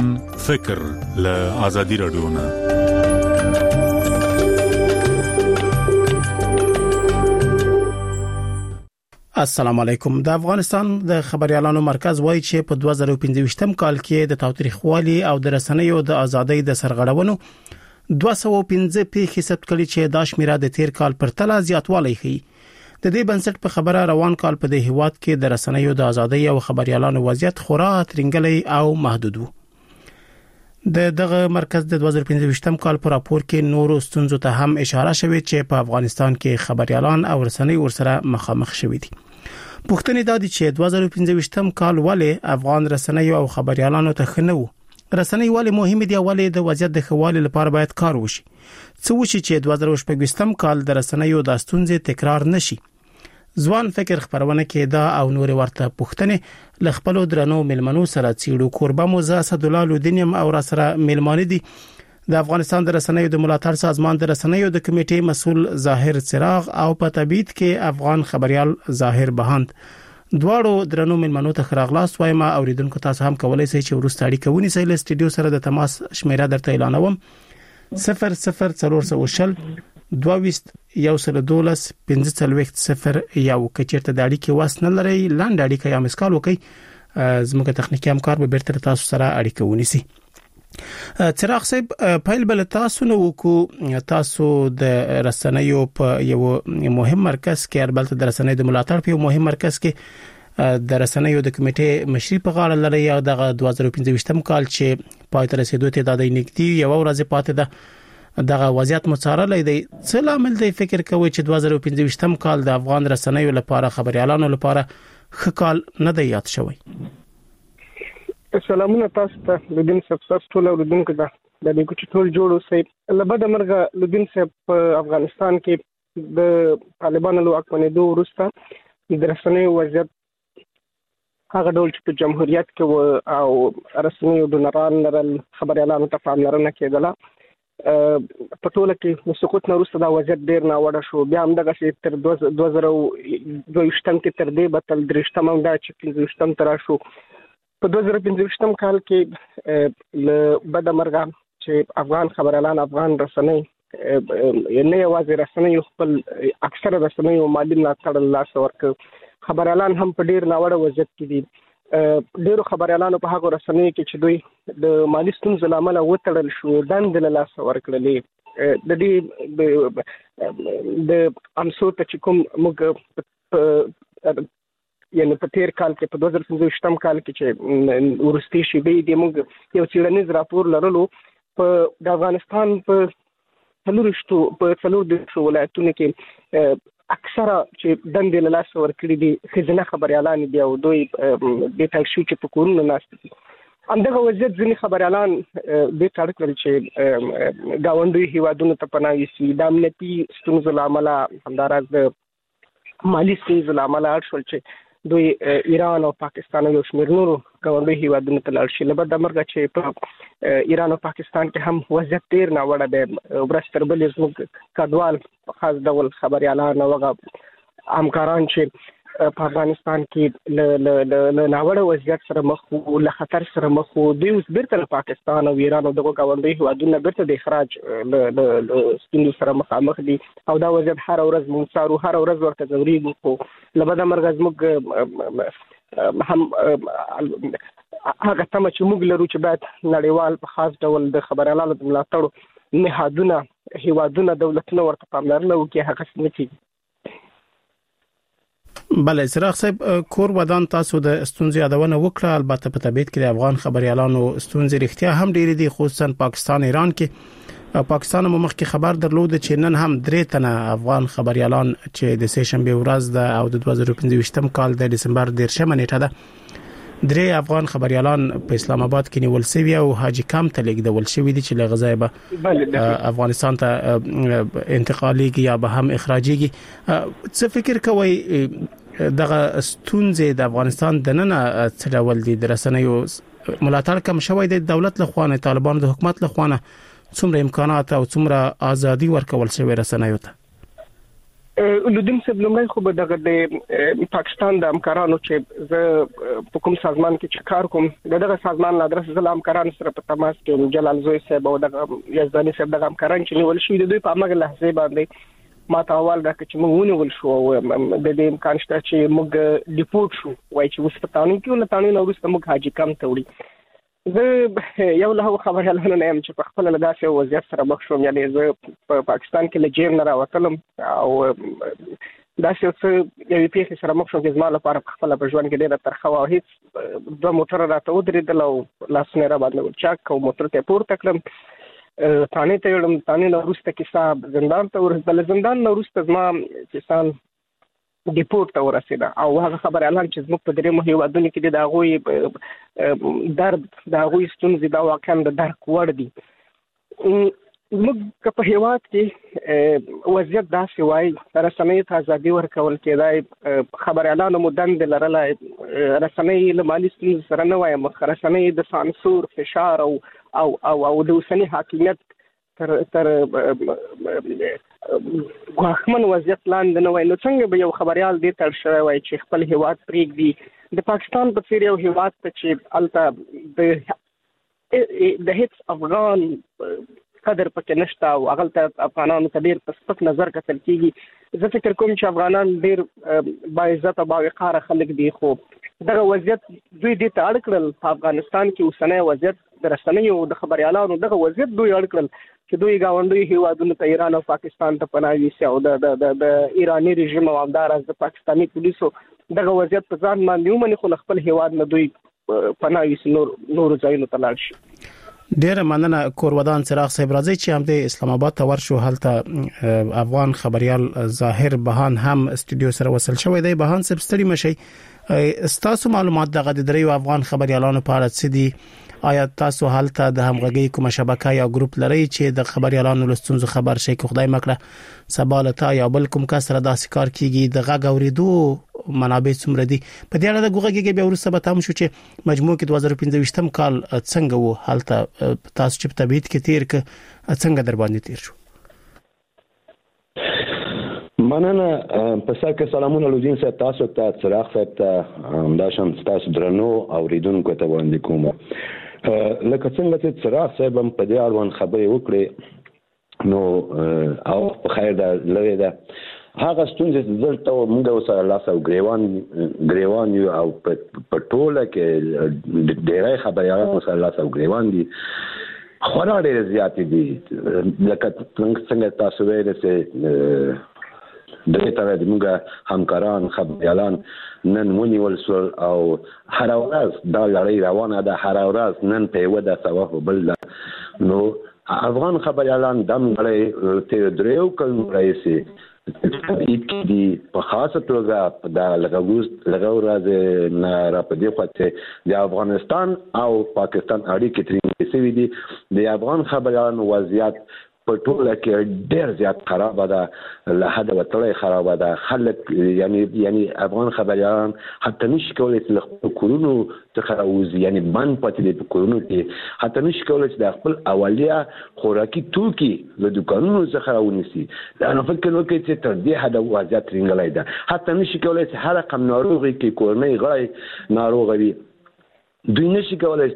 فکر له آزادي رادیو نه. السلام علیکم. د افغانستان د خبريالانو مرکز وایي چې په 2015 کال کې د تاوتریخوالي او د رسنیو د ازادۍ د سرغړونو 215% ثبت کړي چې دا شمیره د تیر کال پر تله زیاتوالی ښيي. د دې بنسټ په خبره روان کال په د هیواد کې د رسنیو د ازادۍ او خبريالانو وضعیت خورا ترنګلی او محدود وو. دغه مرکز د 2015 کال په راپور کې نورو ستونزو ته هم اشاره شوې چې په افغانستان کې خبريالان او رسنۍ ورسره مخامخ شوي دي. پوښتنه دا دي چې 2015 کال ولې افغان رسنۍ او خبريالانو ته خنو رسنۍ ولې مهمه دي، ولې د وضعیت د خوالي لپاره باید کار وشي. څه وشي چې 2015 کال د رسنیو د ستونزې تکرار نشي. ځوان فکر خبرونه کې دا او نور ورته پوښتنه ل خپل درنو ملمنو سره چیړو قربه موزه اسدالله لودینیم او را سره ملمانه دي. د افغانستان د رسنیو د ملاتړ سازمان د رسنیو د کمیټې مسول ظاهر چراغ او په تبعید کې افغان خبريال ظاهر بهاند. دواړو درنو ملمنو ته خراغلاس وایم. اوریدونکو تاسو هم کولای شئ چې ورسته اړیکه ونیسئ. له سټډیو سره د تماس شمیره درته اعلانوم 0040 22 112 15 یو کچیرته د اړیکې واسنه لري لاندې اړیکه یا مسکال وکي زموږ تخنیکی همکار به بیرته تاسو سره اړیکه ونیسي. چراغ صاحب پایل بل تاسو نو کو تاسو د رسنیو په یو مهم مرکز کې اربلته د رسنیو د ملاتړ په یو مهم مرکز کې د رسنیو د کمیټې مشري په غاړه لري. یا د 2015 کال چې پای ته رسیدو ته د نګدي یو ورځ پاتې ده دغه وضعیت مڅارلې دی. څه لامل دی فکر کوي چې 2015 کال د افغان رسنیو لپاره خبريالانو لپاره خکال نه دی یاد شوی؟ سلامونه تاسو ته لودین صاحب ټول اوریدونکو ته د دې کوچ ټول جوړو سي لبد مرګه لودین صاحب په افغانستان کې د طالبانو له واکمنېدو وروسته د رسنیو وضعیت هغه ډول چې په جمهوریت کې او رسنیو ډونران لرل خبريالانو ته پاملرنه کېدله. په ټوله کې د سقوط نه وروسته دا وضعیت ډیر ناوړه شو. بیا هم دغه چې تر 2022 کې تر دې بتل درشتم هم دا چې 15 تر شو. په 2015 کال کې له بد مرګه چې افغان خبريالان افغان رسنۍ نه یوازې رسنۍ خپل اکثره رسنۍ او مالی ملاتړ لاس ورک خبريالان هم په ډیر ناوړه وضعیت کې دي. ډیرو خبريالانو په هغه رسنۍ کې چې دوی د مالی ستونزو لامل وتړل شو دند له لاس ورکړلې. د دې د امسو ته چې کوم موږ یعنی په تیر کال کې په 2015 کال کې چې ورستي شي به د موږ یو څېړنیز راپور لرلو په د افغانستان په څلور ولایتونو کې اکثره چې دند له لاس ورکړي دي خزانه خبريالان دي او دوی د تاسو چې په کورونو ناشته دي. اندغه وضعیت ځینې خبريالان د تاریخ لري چې گاونډي هیوادونو ته پناه یوسي. د امنیتي ستونزو لامل همدارس د مالی ستونزو لامل اړ شول چې دوی ایران او پاکستان یو شمېر نورو گاونډي هیوادونو ته لاړ شي. لبد امرګه چې په ایران او پاکستان کې هم وضعیت ډیر ناوړه دی. ورستر بلې زموږ کډوال خاص ډول خبريالان او همکاران چې په افغانستان کې له ناوړه وضعیت سره مخ وو، له خطر سره مخ وو. دوی اوس بیرته له پاکستان او ایران او دغه گاونډي هیوادونو بیرته د اخراج له ستونزو سره مخامخ دي او دا وضعیت هر ورځ مونږ سارو هر ورځ ورته ځوريږي. خو لبد مرګ زموږ هم هغه تم چې موږ لرو چې باید نړیوال په خاص ډول د خبريالانو د ملاتړ نهادونه هیوادونه دولتونه ورته پاملرنه وکړي. هغه څه نه بله چراغ صاحب کور ودان تاسو د ستونزې یادونه وکړه. البته په تبعید کې د افغان خبريالانو ستونزې رښتیا هم ډېرې دي، خصوصا پاکستان ایران کې. پاکستان مو مخکې خبر درلود چې نن هم 3 تنه افغان خبريالان چې د سه شنبه ورځ د او د 2015 کال د دسمبر 10 نیټه ده 3 افغان خبريالان په اسلام آباد کې نیول شوی او حاجی کام ته لیږدول شوی دي چې لغزای به افغانستان ته انتقاليږي یا به هم اخراجيږي. څه فکر کوي دغه ستونزې د افغانستان د نن څه ډول دي؟ د رسنیو ملاتړ کم شوی د دولت له خوا نه، طالبانو د حکومت له خوا نه څومره امکانات او څومره ازادي ورکول شوی رسنیو ته؟ لودین صاحب لومړی خو به دغه د پاکستان د همکارانو چې زه په کوم سازمان کې چې کار کوم دغه سازمان له ادرس زه همکارانو سره په تماس کې جلال زوی صاحب او دغه یزدانی صاحب دغه همکاران چې نیول شوي د دوی په هغه لحظه باندې ما ته اول راکړه چې موږ ونیول شو او د دې امکان شته چې موږ ډیپورټ شو وایي چې اوس په تانو کې له تانو وروسته موږ حاجی کم ته وړي زه یو له خبريالانو نه يم چې په خپل لداسې وضعیت سره مخ شوم یعنی زه په پاکستان کې له جیل نه راوتلم او داسې څه یوې پیښې سره مخ شوم چې زما لپاره په خپل په ژوند کې ډېره ترخه وه او هېڅ دوه موټره راته ودرېدل او لاسونه را باندې ورچاک او موټر ته پورته کړم تانې ته یوړم تانې نه وروسته کیسه زندان ته ورسېدل زندان نه وروسته زما کیسان ډیپورټ ته ورسېده او هغه خبريالان چې زموږ په درېیمو هېوادونو کې د هغوی درد د هغوی ستونزې دا واقعا د درک وړ دي موږ په هېواد کې وضعیت داسې وایي رسنیو ته ازادي ورکول کېدای خبريالانو مو دندې لرلی رسنۍ له مالي ستونزو سره نه وایم رسنۍ د سانسور فشار او د اوسني حاکمیت تر غواخمن وضعیت لاندې نه وای نو څنګه به یو خبريال دې تر شوی وای چې خپل هیواد پرېږدي د پاکستان په څیر یو هیواد ته چې الته د هیڅ افغان قدر پکې نشته او هغه ته افغانانو ته ډېر په سپک نظر کتل کېږي زه فکر کوم چې افغانان ډېر باعزت او باوقاره خلک دي خو دغه وضعیت دوی دې ته اړ کړل په افغانستان کې اوسنی وضعیت د رسنیو د خبريالانو دغه وضعیت دوی اړ کړل چې دوی ګاونډي هیوادونو ته ایران او پاکستان ته پناه یوسي او د ایراني رژیم او همداراز د پاکستاني پولیسو دغه وضعیت په ځان باندې ومني خو خپل هیواد نه دوی پناه یوسي نور ځایونو ته لاړ شي ډیره مننه کورودان چراغ صاحب راځي چې هم د اسلام آباد ته ورشو هلته افغان خبريال ظاهر بهان هم استودیو سره وصل شوی دی بهان صاحب ستړي مشي تاسو معلومات دغه د دریو افغان خبريالانو په اړه څه دي آیا تاسو هلته د همغږي کومه شبکه یا ګروپ لري چې د خبريالانو لستونزو خبر شي که خدای مکړه سبالته یا بل کوم کس سره داسې کار کیږي د غږ اوریدو منابع څومره دي په دې اړه د غوږیږي به ورسره به تاسو شو چې مجموع کې 2015 کال څنګه وو هلته تاسو چې په تبعید کې تیر ک څنګه در باندې تیر شو مننه په سر کې سلامونه لودین صاحب تاسو ته چراغ صاحب ته همداشان تاسو درنو اوریدونکو ته وړاندې کوم لکه څنګه چې چراغ صاحب هم په دې اړوند خبرې وکړې نو او په خیر ده لوي ده هغه ستونزې دلته موږ اوس لاس او ګریوان یو او په ټوله کې ډېرای خبريالان اوس لاس او ګریوان دي خورا ډېر زیات دي لکه څنګه تاسو ویل چې دغه تر دې موږ همکاران خبريالان نن ونیول سول او هر ورځ دا لړۍ روانه ده هر ورځ نن په یو د سبب بل نو افغان خبريالان دم لړۍ ته دریو کلم راځي دي په خاصه توګه دا لږه ورځ نه را پدې خواته د افغانستان او پاکستان اړیکې ترې سوي دي د افغان خبريالانو وضعیت په ټوله کې ډېر زیات خراب ده له حد وتړی خراب ده خلک یعنی افغان خبريالان حتی نشي کولای چې خپل کورونو څخه راوځي یعنی بند پاتې دي په کورونو کې حتی نشي کولای چې د خپل اولیه خوراکي توکي له دوکانونو څخه راونیسي دا نو فکر وکړئ چې تر دې حد وضعیت رنګلای ده حتی نشي کولای چې هر رقم ناروغي کې کورنۍ غړي ناروغ وي دوی نشي کولای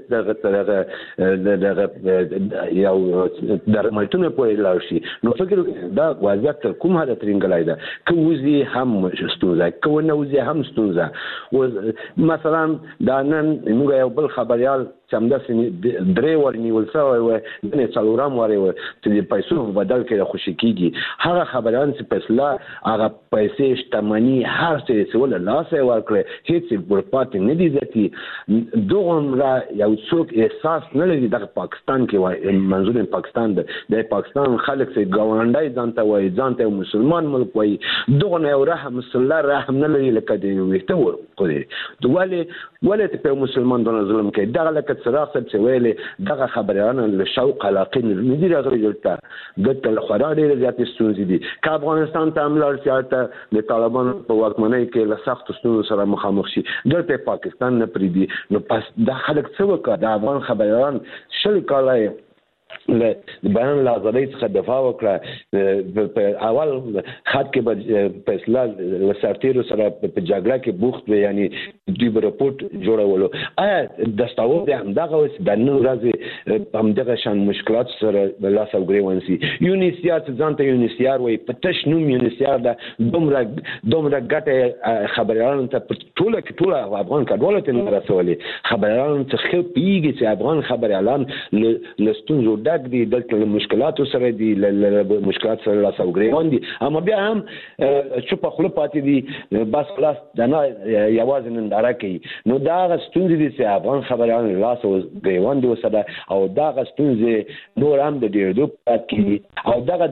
دغه یو درملتون په لاړ شي نو فکر دا وضعیت تر کوم حد ترنګلای ده که وزي هم ستونزه که نه وزي هم ستونزه مثلا دا نن موږ یو بل خبريال چې همداسې درې ور نیول شوی و نه څلورم ور و چې د پیسو په بدل کې خوشي کیږي هغه خبريان چې فیصله هغه پیسې شتمنۍ هر څه چې ول لاسه ورکړي هیڅ ورپاتې نه دي ځکه دومره یو څوک احساس نه لري د پاکستان کې وای منظور پاکستان د پاکستان خلک چې ګاونډي ځانته وای ځانته مسلمان ملک وای دوغه یو رحم الله رحم نه لري لکه دی ویته ورکړي ولې په مسلمان دونه ظلم کوي دغه لکه چراغ صاحب چې ویلې دغه خبريالان له شوق علاقې نه دي راغلي دلته دلته خورا ډېرې زیاتې ستونزې دي که افغانستان ته هم لاړ شي هلته د طالبانو په واکمنۍ کې له سختو ستونزو سره مخامخ شي دلته پاکستان نه پرېږدي نو پس دا خلک څه وکړه د افغان خبريالان 20 کاله له بیان آزادۍ څخه دفاع وکړه. په اول خط کې به فیصله لسرتیرو سره په جګړه کې بوخت وي، یعنی دوی به رپورټ جوړولو. آیا دستاویز همدغه اوس د نن ورځې همدغه شان مشکلات سره لاس او ګریوان سي؟ یونیسیار ځان ته یونیسیار وي، په تش نوم یونیسیار ده، دومره ګټه خبريالانو ته ټول افغان کډوالو ته نه رسولې. خبريالانو ته خو پیږي چې افغان خبريالان لستونزو ډک دي، دلته مشکلاتو سره دي، مشکلات سره لاس او ګریوان دي، اما بیا هم چوپ خپل پاتې دي، بس خلاص دنا یوازې ننداره کوي. نو دا غستونزې دي چې افغان خبريالان لاس او ګریوان دي وسره، او دا غستونزې نور هم د ډېر دوه پاتې. او دغه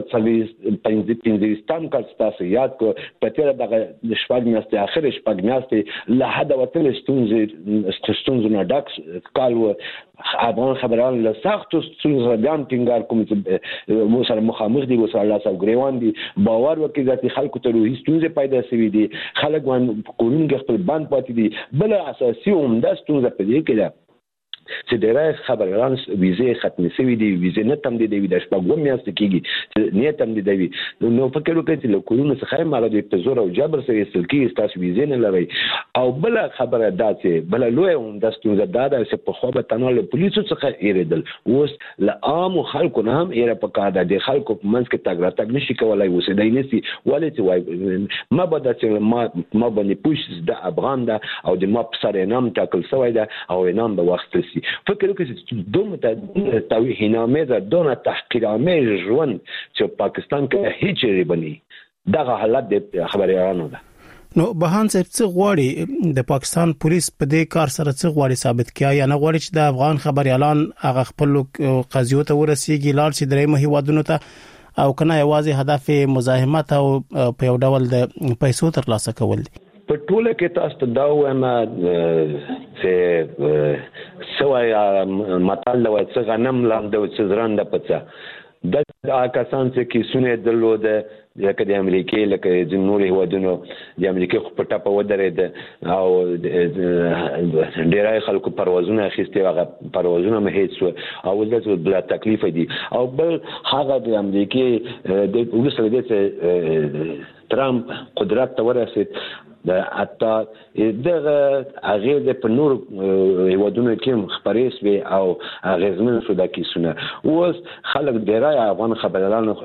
2015 کال تاسو یاد کو په تیر دغه شپږ میاشتې اخر شپږ میاشتې له حد وتل ستونزې نه ډک کال و. افغان خبريالان له سختو ستونزو بیان ټینګار کوم چې مو سره مخامخ دي، وسره لاس او ګریوان دي. باور وکړئ چې خلکو ته روحي ستونزې پیدا شوي دي، خلک باندې کورونه کې خپل بند پاتې دي. بل اساسي عمده ستونزه په دې کې ده چې ډېری خبريالان ویزې ختمې شوي دي، ویزې نه تمدیدوي، د شپږ میاشتې کېږي چې نه تمدیدوي. نو فکر وکړئ چې له کورونو څخه یې مالا دوی په زور او جبر سره ایستل کېږي، ستاسو ویزې نه لرئ. او بله خبره دا چې بله لویه عمده ستونزه دا ده چې پخوا به تنها له پولیسو څخه ایرېدل، اوس له عامو خلکو نه هم ایره پکار ده. د خلکو په منځ کې تګ راتګ نشي کولی، اوسېدی نشي. ولې چې وایي ما به دا چې ما باندې پوه د افغان ده او د ما په سر انعام ټاکل شوی ده او انعام به واخیستل شي. فکر وکړئ چې دومره توهین‌آمیز، دومره تحقیرآمیز ژوند چې پاکستان کې هیڅ ربني، دغه حالت د خبريالانو ده. نو بهان صاحب څه غواړي د پاکستان پولیس په دې کار سره څه غواړي ثابت کړي، یا نه غواړي چې د افغان خبريالان هغه خپل قضیو ته ورسیږي، لاړ شي درېمه هیوادونو ته، او کنه یوازې هدف مزاحمت او په یو ډول د پیسو ترلاسه کول دي؟ په ټوله کې تاسو ته دا وایم چې سوای متل دا وایي چې غنم لاندې او چې زرنده پڅه د کسان چې کیسونه درلوده، لکه د امریکای، لکه د نورو هیوادونو. د امریکای خو په ټاپه ودرېد او ډېری خلکو پروازونه اخیستي، هغه پروازونه مې هیڅ شو او دلته بلا تکلیف دي. او بل هغه د امریکای د وروسته د ترامپ قدرت ته ورسید، د حتی دغه هغه د په نور هیوادونو کې خبرې شوې او اغیزمن شو د کیسونه. اوس خلک ډېری افغان خبريالانو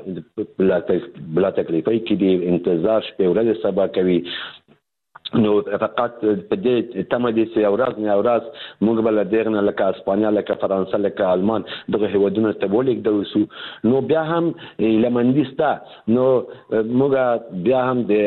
بلا تکلیفي کې دي، انتظار شپې ورځې سبا کوي. نو فقط په دې تمه دي چې اورات نه اورات موږ بل دغه لکه اسپانیا، لکه فرانسه، لکه آلمان دغه هیوادونو ته بولیک دوسو. نو بیا هم لمندستا، نو موږ بیا هم د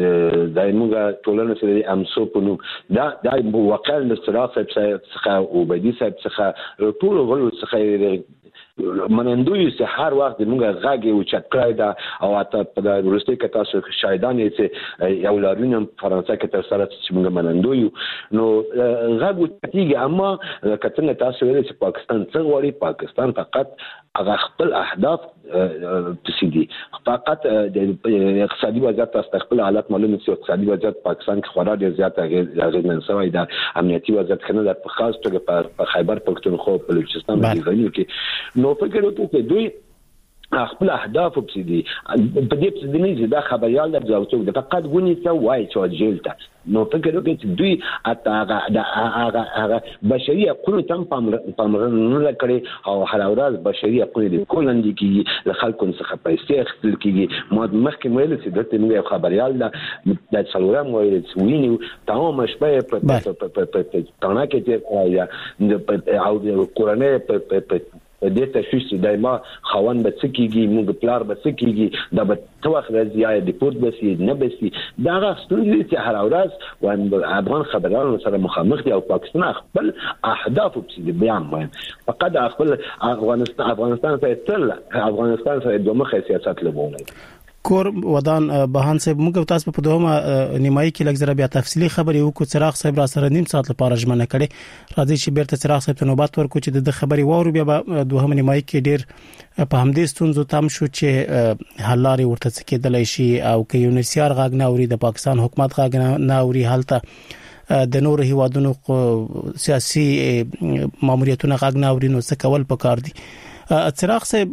موږ ټولنه سره امسو په نو دا وقایل د صراحت څخه او بدی څخه ټول غلو څخه منندوی چې هر وخت موږ غاګي او چکرای دا او اته په ورسته کې تاسو شاهدان یې چې یو لارونه فرانسه کې تر سره چې موږ منندوی نو غاګو تیږي. اما کتنه تاسو ویل چې پاکستان څنګه وړي، پاکستان فقط هغه خپل اهداف تسدي، فقط د اقتصادي وضعیت تاسو خپل حالت معلومه چې اقتصادي وضعیت پاکستان کې خورا ډیر زیات اغیزمن شوی دی. امنیتي وضعیت کنه د خاص توګه په خیبر پختونخوا په بلوچستان کې نو فکر وکړئ چې دوی خپل اهداف وبسدي په دې په دې نه دا خبريال د ځاوڅو د فقط غونی څه وای چې جیلته. نو فکر وکړئ چې دوی هغه بشري حقوقو تم پاملرنه کړي او هر ورځ بشري حقوق د کولندې کې د خلکو څخه پیسې اخیستل کیږي. مخکې ویل چې دته موږ خبريال د څلورم ویل چې ویني تمام شپه په تانا کې او د کورنۍ په دې تشویش دایما خوان به سکیږي، موږ پلار به سکیږي، دا به توخ راځي یا د پورت بسي نه بسي. دا غوښتنې چې هر ورځ وان افغان خبريالانو سره مخامخ دي او پاکستان خپل اهداف په بیان وايي. فقط خپل افغانستان سره د مخه سیاست لبونه کور ودان بهان صاحب موږ تاسو په دومره نیمایي کې لږ زره بیا تفصیلی خبرې وکړو. چراغ صاحب را سره نیم ساعت لپاره ژمنه کړې، راځي چې بیرته چراغ صاحب ته نوبت ورکړو چې د خبري وورو بیا دوه نیمایي کې ډیر په همدې ستونزو تم شو چې حل لارې ورته کېدلای شي او کې یونیسیار غاګ نه اوري، د پاکستان حکومت غاګ نه اوري، حالته د نور هیوادونو سیاسي ماموریتونه غاګ نه اوري. نو څه کول پکار دي؟ څراغ صاحب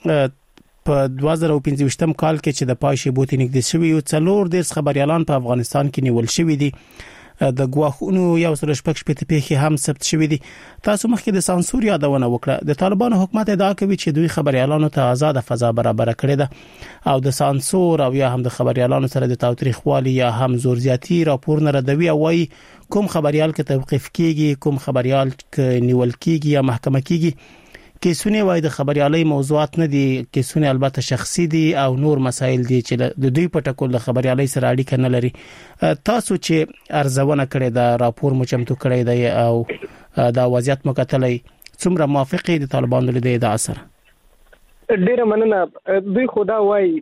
په 2015 کال کې چې د پایشي بوتي نږدې شوی او څلور د خبريالان په افغانستان کې نیول شوی دي د غواخونو یو سره شپږ پیښې هم ثبت شوې دي. تاسو مخکې د سانسور یادونه وکړه. د طالبانو حکومت ادعا کوي چې دوی خبريالانو ته آزاد فضا برابر کړې ده او د سانسور او یا هم د خبريالانو سره د تاوتریخوالي یا هم زور زیاتی راپور نه ردوي او وايي کوم خبريال کې توقيف کیږي کوم خبريال کې نیول کیږي یا محکمه کیږي. کیسونه وای د خبريالي موضوعات نه دي، کیسونه البته شخصي دي او نور مسایل دي چې د دوی په ټکول خبريالي سره اړیکه نه لري. تاسو چې ارزونه کړې دا راپور مو چمتو کړی دی او دا وضعیت مکتلې څومره موافقه دي طالبانو له دې ادعا سره؟ ډیره مننه. دوی خدا وای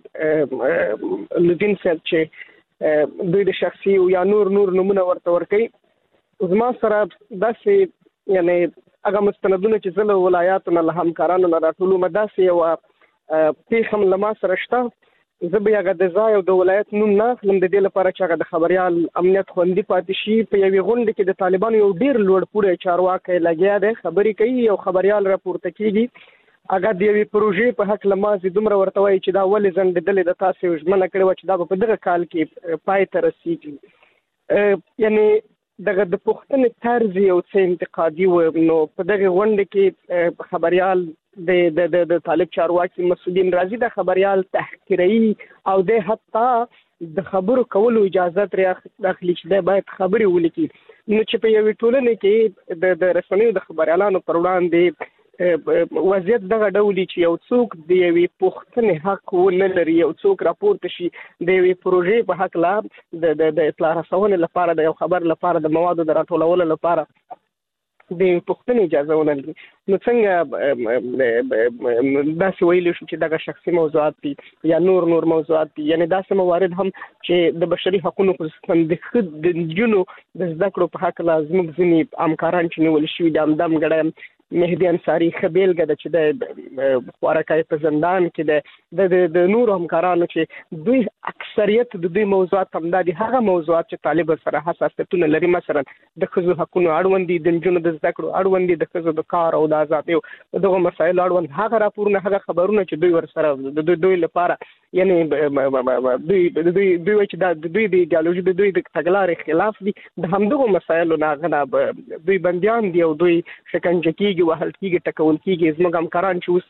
لدین صاحب چې دوی د شخصي یا نور نمونه ورته ورکي. زما سره داسې یعنی هغه مستندونه چې زله ولایاتو نه همکارانو نه راټولو مداسي او پیخم لما سره شته زه به هغه د ځای او د ولایت نوم نه خلم د دې لپاره چې هغه د خبريال امنیت خوندي پاتې شي. په یوې غونډه کې د طالبانو یو ډیر لوړ پوړی چارواکي لګیا دی خبرې کوي او خبريال راپورته کیږي. هغه د یوې پروژې په حق لمازي دومره ورته وایي چې دا ولې زنددلې د تاسو ژمنه کړې و چې دا په دغه کال کې پای ته رسیږي. یعنی دغه د پښتنې طرز یو څه انتقادي و. نو په دغه غونډه کې خبريال د طالب چارواکي مسؤلین راځي د خبريال تحقیري او د حتی د خبرو کولو اجازه تر اخلي چې د باید خبري ولیکي. نو چې په یوې ټولنې کې د رسنیو د خبريالانو پر وړاندې وضعیت دغه ډولي چې یو څوک د یوې پښتنې حق ونه لري، یو څوک راپورته شي د یوې پروژې په حق لا د اطلاع رسونې لپاره د یو خبر لپاره د موادو د راټولولو لپاره د پښتنې اجازه ونه لري. نو څنګه داسې ویلی شو چې دغه شخصي موضوعات دي یا نور موضوعات دي. یعنی داسې موارد هم چې د بشري حقوقو خصوصا د جنو د زده کړو په حق لازم ځینې همکاران چې نیول شوي د امدم ګړی مهدی انصاری خبیلګه د چې د خوارکای په زندان کې د نور همکارانو چې دوی اکثریت د دوی موضوعات هم د هغه موضوعات چې طالب سره حساسیتونه لري، مثلا د ښځو حقوقو اړوند دي، د جنو د زده کړو اړوند دي، د ښځو د کار او د آزادۍ دغه مسایل اړوند هغه راپورونه هغه خبرونه چې دوی ور سره د دوی لپاره یعنی دوی چې د دوی د ایدئولوژي د دوی د تګلارې خلاف دي د همدغه مسایلو نه غنا دوی بنديان دي او دوی شکنجه کیږي وهل کیږي ټکول کیږي. زموږ همکاران چې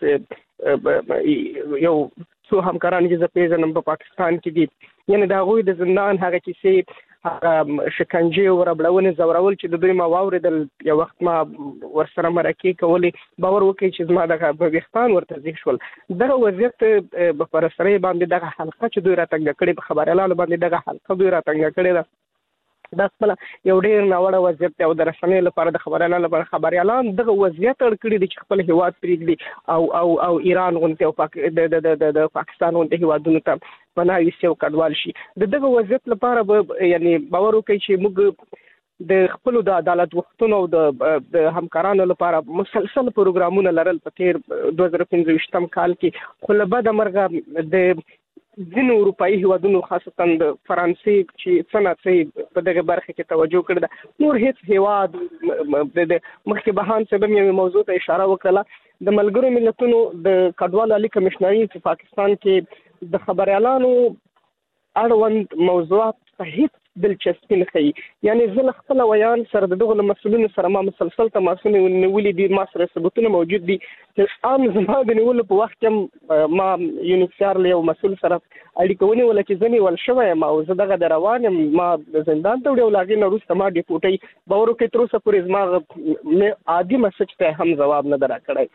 اوس یو څو همکاران چې زه پیژنم په پاکستان کې دي یعنی د هغوی د زندان هغه کیسې هغه شکنجه او ربړونې زورول چې د دوی ما واوریدل یو وخت ما ورسره مرکې کولې باور وکړي چې زما دغه بهختان ورته ځي شول. دغه وضعیت په سره باندې دغه حلقه چې دوی راتنګ کړي په خبريالانو باندې دغه حلقه دوی راتنګ کړي ده دا خپل یو ډیر ناوړه وضعیت او د رسنیو لپاره د خبريالانو لپاره خبريالان دغه وضعیت اړکړي دي چې خپل هیواد پریږدي او ایران غونډه او د پاکستان غونډه هیوادونو ته پناه یوسي او کډوال شي. دغه وضعیت لپاره یعنی باور وکړي چې موږ د خپل د عدالت وختونو او د همکارانو لپاره مسلسل پروګرامونه لرل په تیر 2015 کال کې خو له بده مرغه د ځینو اروپایي هیوادونو خاصتا د فرانسې چې صنعت په دغه برخه کې توجه کړې ده. نور هیڅ هیواد د مخکې بهان سبب یو موضوع ته اشاره وکړه د ملګرو ملتونو د کډوالو عالی کمشنري په پاکستان کې د خبريالانو اړوند موضوعات په هیڅ دلچسپي نه کوي. یعنی زه خپل ویان سره دغه مسؤلینو سره ما مسلسل تماسونه ونیولې دي، ما سره ثبوتونه موجود دي چې عام زما د نیولو په وخت کې ما یونیسیار له یو مسؤل سره اړیکه ونیول چې ځنی ول شوی ما او زه دغه روانم ما زندان ته وړو لاګې نه روسته ما ډیپوټي باور کې تر اوسه پورې زما عادي مسج ته هم جواب نه درکړی.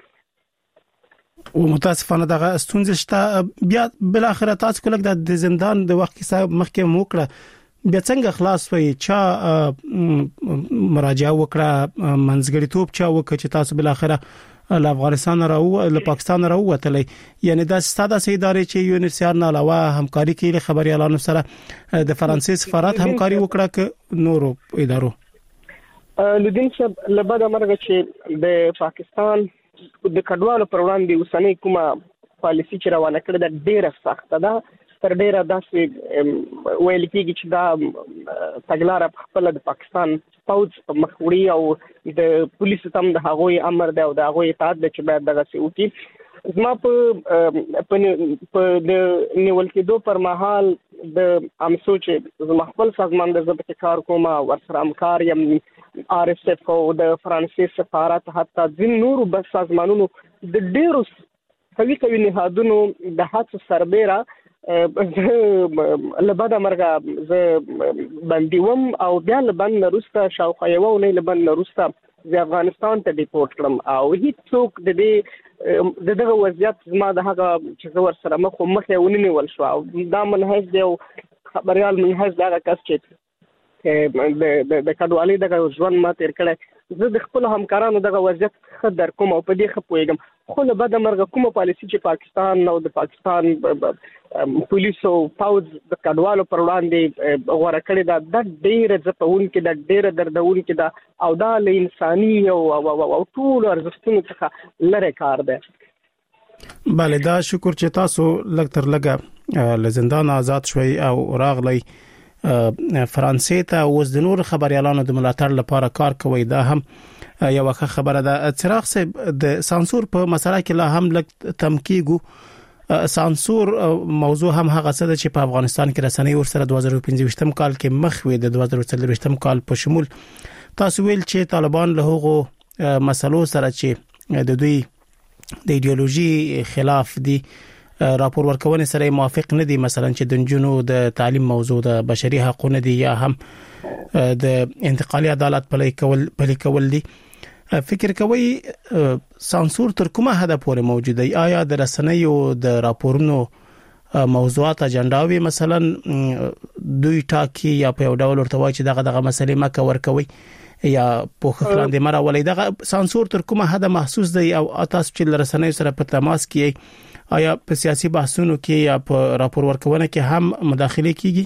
او متاسفانه دغه ستونزې شته. بیا بل اخر تاسو کولک د زندان د وخت کې مخکې موکړه بیا څنګه خلاص وي چا مراجعه وکړه منځګړیتوب چا وکړه چې تاسو بل اخر له افغانستان له پاکستان راووتلې؟ یعنی دا ستاده سي ادارې چې یونیسیار نه علاوه همکاري کوي له خبريالانو سره د فرانسې سفارت همکاري وکړه ک نورو ادارو؟ لدین صاحب لبد امرغه چې د پاکستان د کډوالو پر وړاندې اوسنۍ کومه پالیسي چې روانه کړې ده ډیره سخته ده تر ډیره داسې ویل کېږي چې دا تګلاره په خپل د پاکستان پوځ په مخ وړي او د پولیسو تم د هغوی امر دی او د هغوی اطاعت دی چې باید دغه څه وکړي. زما په د نیول کېدو پر مهال د امسو چې زما خپل سازمان د ضبط کار کوم ورسره همکار یم RSF او د فرانسې سفارت حتی ځین نورو بس سازمانونو د ډیرو قوي نهادونو د هڅو سربېره لبدا مرګه ز بندیوم او بیا لبند روستا شاوخوا یو نه لبند روستا د افغانستان ته ډیپورت کړم او هیڅ څوک د دې دغه وضعیت زما د هغه چې زور سره مخه ونیول شو او دا منهج دی او خبريال منهج دا کس چې د کډوالۍ دغه ژوند ما تیر کړی زه د خپل همکارانو دغه وضعیت خدر کوم او په دې خپويګم خو له بده مرګه کومه پالیسي چې پاکستان او د پاکستان پولیسو پاوز د کډوالو پر وړاندې غوړه کړې ده د ډېر ځپون کې د ډېر دردون کې ده او دا له انساني او ټول ارزښتونو څخه لره کار ده. بله دا شکر چې تاسو لږ تر لږه له زندان آزاد شوي او راغلی فرانسې ته اوس د نور خبريالانو د ملاتړ لپاره کار کوي. دا هم یو ښه خبره ده. چراغ صاحب د سانسور په مسله کې لا هم لږ تمکیګو سانسور موضوع هم هغه څه ده چې په افغانستان کې رسنۍ ورسره 2015 کال کې مخوي د 2024 کال په شمول تاسو ویل چې طالبان له هغو مسلو سره چې د دوی د ایدئولوژي خلاف دي راپور ورکونه سره موافق نه دي، مثلا چې د جنونو د تعلیم موضوع د بشري حقوقو دي یا هم د انتقالي عدالت پلي کول دي. فکر کوي سانسور تر کومه حد پورې موجود دی؟ آیا د رسنیو د راپورونو موضوعات اجنډاوي مثلا دوی ټاکي یا په یو ډول ورته وایي چې دغه مسلې مکه ورکوي یا په خلاندې مرا ولې دغه سانسور تر کومه حد محسوس دی او تاسو چې رسنیو سره په تماس کې آیا په سیاسي بحثونو کې یا په راپور ورکونه کې هم مداخله کیږي؟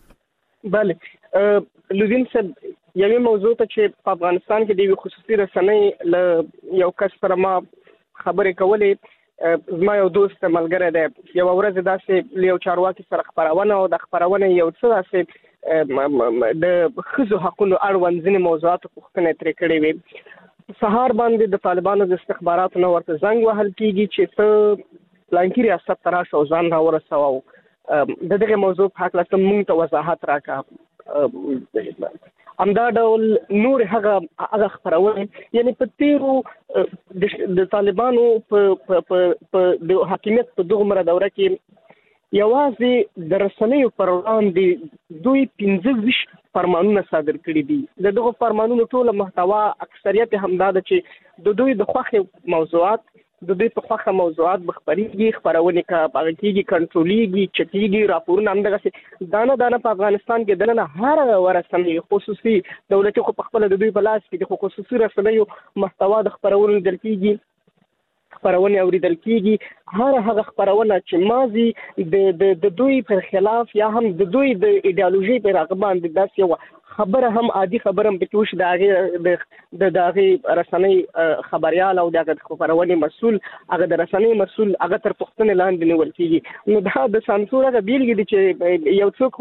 بله لوزین صاحب یوه موضوع ته چې په افغانستان کې د خصوصي رسنۍ له یو کس سره ما خبرې کولې، زما یو دوست ملګری دی، یو ورځ داسې یو چارواکي سره خبرونه او د خبرونه یو څه داسې د ښځو حقوقو اړوند ځینې موضوعات پوښتنه ترې کړې وي. سهار باندې د طالبانو د استخباراتو نه ورته زنګ وهل کیږي چې ته پلانکی ریاست تراشه او ځان را ورسوه د دغه موضوع په حق لته مونږ ته وضاحت راکړه. همدا ډول نور هغه خبرونه یعنی په تیرو د طالبانو په د حاکمیت په دغه دوره کې یوازې د رسنیو پر وړاندې دوی 15 فرمانونه صادر کړي دي. دغه فرمانونو ټول محتوا اکثریت همدا ده چې د دوی د خوښ موضوعات د دوی په خوښه موضوعات بخبريږي، خبرونه کاږي، کنټروليږي، چټيږي، راپورونه هم دغه دانه په افغانستان کې دنه هر ورسنۍ خصوصي دولتي خو په خپل د دوی په لاس کې د خصوصي رسنیو محتوا د خبرونه دل کېږي، خبرونه اوریدل کېږي. هغه خبرونه چې مازی د دوی پر خلاف یا هم د دوی د ایدئولوژي پر رغبان د داس یو خبره هم عادي خبره هم پکوش د دغه رسنۍ خبريال او دغه خبرونه مسول هغه د رسنۍ مسول هغه تر پښتنه لاندې نیول کیږي. نو دا د سانسور هغه بیلګه دي چې یو څوک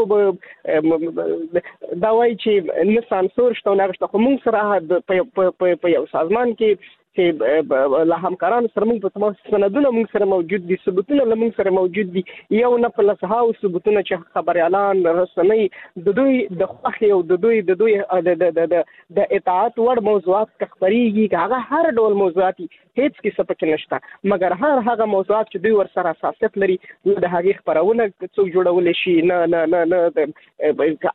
دا وایي چې نه سانسور شته نه غشته، خو موږ سره په یو سازمان کې چې له همکارانو سره موږ په تماس سندونه موږ سره موجود دي، ثبوتونه موږ سره موجود دي، یو نه په لسهاو ثبوتونه چې خبريالان رسنۍ د دوی د خوښي او د دوی د اطاعت وړ موضوعات خبريږي، هغه هر ډول موضوعات هیڅ کې سپک نشته، مګر هغه موضوعات چې دوی ور سره اساسیت لري د هغه خبرونه څوک جوړول شي نه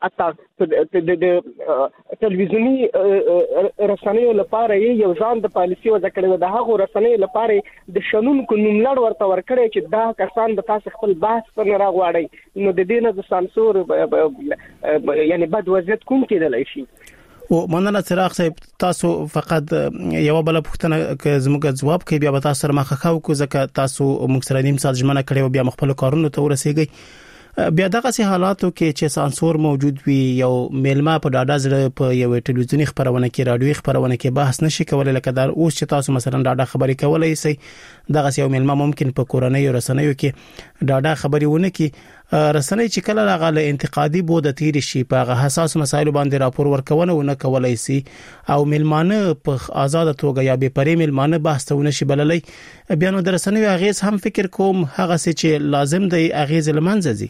اته تلویزیونی رسنیو لپاره یو ځان د پالیسي و ذکر د هغه رسنۍ لپاره د شنونکو نوملړ ورته ورکړي چې دا کسان د تاسو خپل بحث پر نه راغواړي. نو د دې نه د سانسور یعنی بد وضعیت کوم کېدلی شي. او مننه چراغ صاحب، تاسو فقط یو بل پوښتنه که زموږ جواب کوي بیا به تاسو سره مخه کو ځکه تاسو موږ سره نیم ساعت ژمنه کړې او بیا خپل کارونه ته ورسېږئ. بیا دغه سي حالاتو کې چې سانسور موجود وي، یو میلمه په ډاډه زړه په یو ټلویزیونی خبرونه کې رادیوي خبرونه کې بحث نشي کولای، لکه دا اوس چې تاسو مثلا ډاډه خبري کولای شئ، دغه یو میلمه ممکن په کورنۍ رسنیو کې ډاډه خبري ونه کی رسنۍ چې کله لاغله انتقادي بود تیر شي په حساس مسایلو باندې راپور ورکونه ونه کولای سي او ملمانه په آزاد توګه یا به پرې ملمانه بحثونه شي بللې بیا نو درسنوي اغیز هم فکر کوم هغه چې لازم دی اغیز لمنځي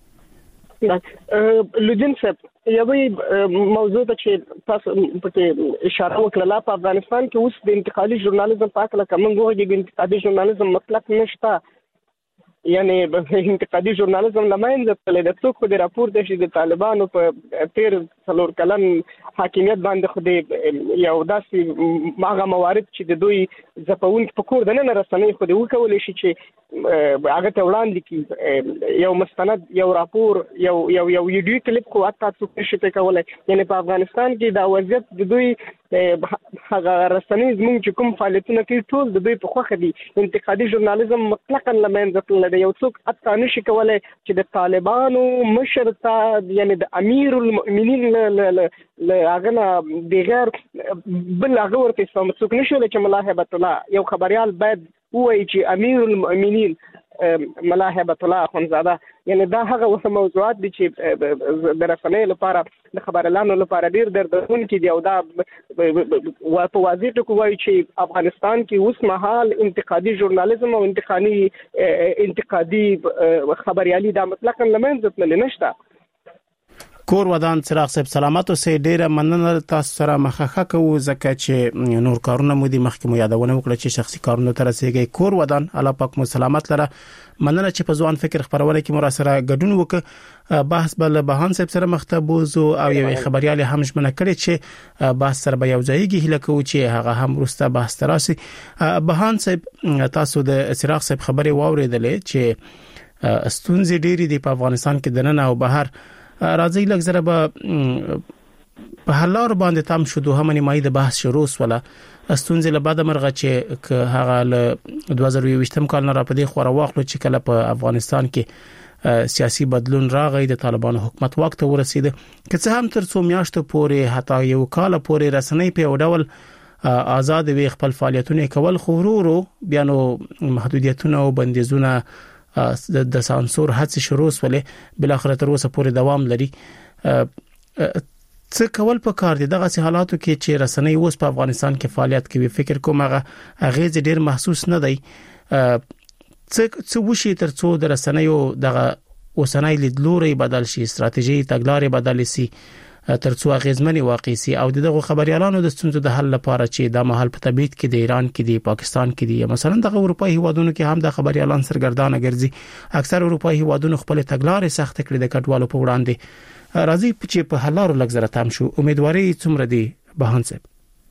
لودین صاحب یوې موضوع ته چې تاسو په اشاره وکړه په افغانستان کې اوس د انتقادي ژورنالیزم په اړه کوم وګړي د انتقادي ژورنالیزم مطلق نشته یعنی انتقادي ژورنالیزم لمنځه تللی د څوک د راپور د شي د طالبانو په تیر څلور کلن حاکمیت باندې خو د یو داسې ماغه موارد چې د دوی ځپون په کور د نه رسنۍ خو د وکول شي چې هغه ته وړاندې کی یو مستند یو راپور یو ویډیو کلیپ کو اته څوک شي په کولای یعنی په افغانستان کې دا وضعیت د دوی هغه رسنۍ زموږ چې کوم فعالیتونه کوي ټول د دوی په خوخه دي انتقادي ژورنالیزم مطلقاً لمنځه تللی یو څوک اته نشي کولای چې د طالبانو مشر ته یعنی د امیر المؤمنین هغه نه بغیر بل هغه ورته اسلام څوک نشي چې ملا هبت الله یو خبريال باید وایي چې امیر المؤمنین ملا هبت الله اخونزاده یعنی دا هغه موضوعات دي چې د رسنۍ لپاره د خبريالانو لپاره ډیر دردونکي دي او دا په واضح ټکو وایي چې افغانستان کې اوس مهال انتقادي ژورنالیزم او انتقادي خبريالي دا مطلقاً لمنځه تللی نشته کور ودان چراغ صاحب سلامت اوسئ ډیره مننه تاسو سره مخه کوو ځکه چې نور کارونه مو دي مخکې مو یادونه وکړه چې شخصي کارونه تر رسیدي کور ودان الله پاک مو سلامت لره مننه چې په ځوان فکر خبرونه کې مو سره ګډون وکړه بحث بل بهان صاحب سره مختبوز او یو خبريال هم ژمنه کړی چې بحث سره به یو ځایږي هله کوي چې هغه هم ورسته بحث تراسي بهان صاحب تاسو د چراغ صاحب خبري واوریدلې چې استونزې ډېری دي په افغانستان کې دننه او بهر راځي لږ زره به په هلار باندې تام شو دوه نیمایي د بحث شروع ولا استونزې له بعد مرغه چې هغه ل 2020 کال نه را پدې خورا واخلو چې کله په افغانستان کې سیاسي بدلون راغی د طالبانو حکومت وخت ته ورسید که څه هم تر څو میاشتو پورې حتی یو کال پورې رسنۍ په ډول آزاد وي خپل فعالیتونه کول خو ورو بیا نو محدودیتونه او بندیزونه د سانسور هڅه شروع ولې بل اخر تر اوسه پورې دوام لري څه کول په کار دي دغه حالاتو کې چې رسنۍ اوس په افغانستان کې فعالیت کوي فکر کوم هغه غیز ډیر محسوس نه دی څه وشي تر څو د رسنیو دغه اوسنۍ لیدلوري بدل شي ستراتیژي تګلارې بدل شي تر څو غیزمنې واقع سي او دغه خبريالانو د ستونزو د حل لپاره چې د محل په تبعید کې د ایران کې د پاکستان کې دي مثلا د اروپאי هیوادونو کې هم د خبريالان سرګردانه ګرځي اکثر اروپאי هیوادونو خپل تګلارې سخت کړې د کډوالو په وړاندې راځي چې په حلارو لګزره تام شو امیدواري څومره دي بهان صاحب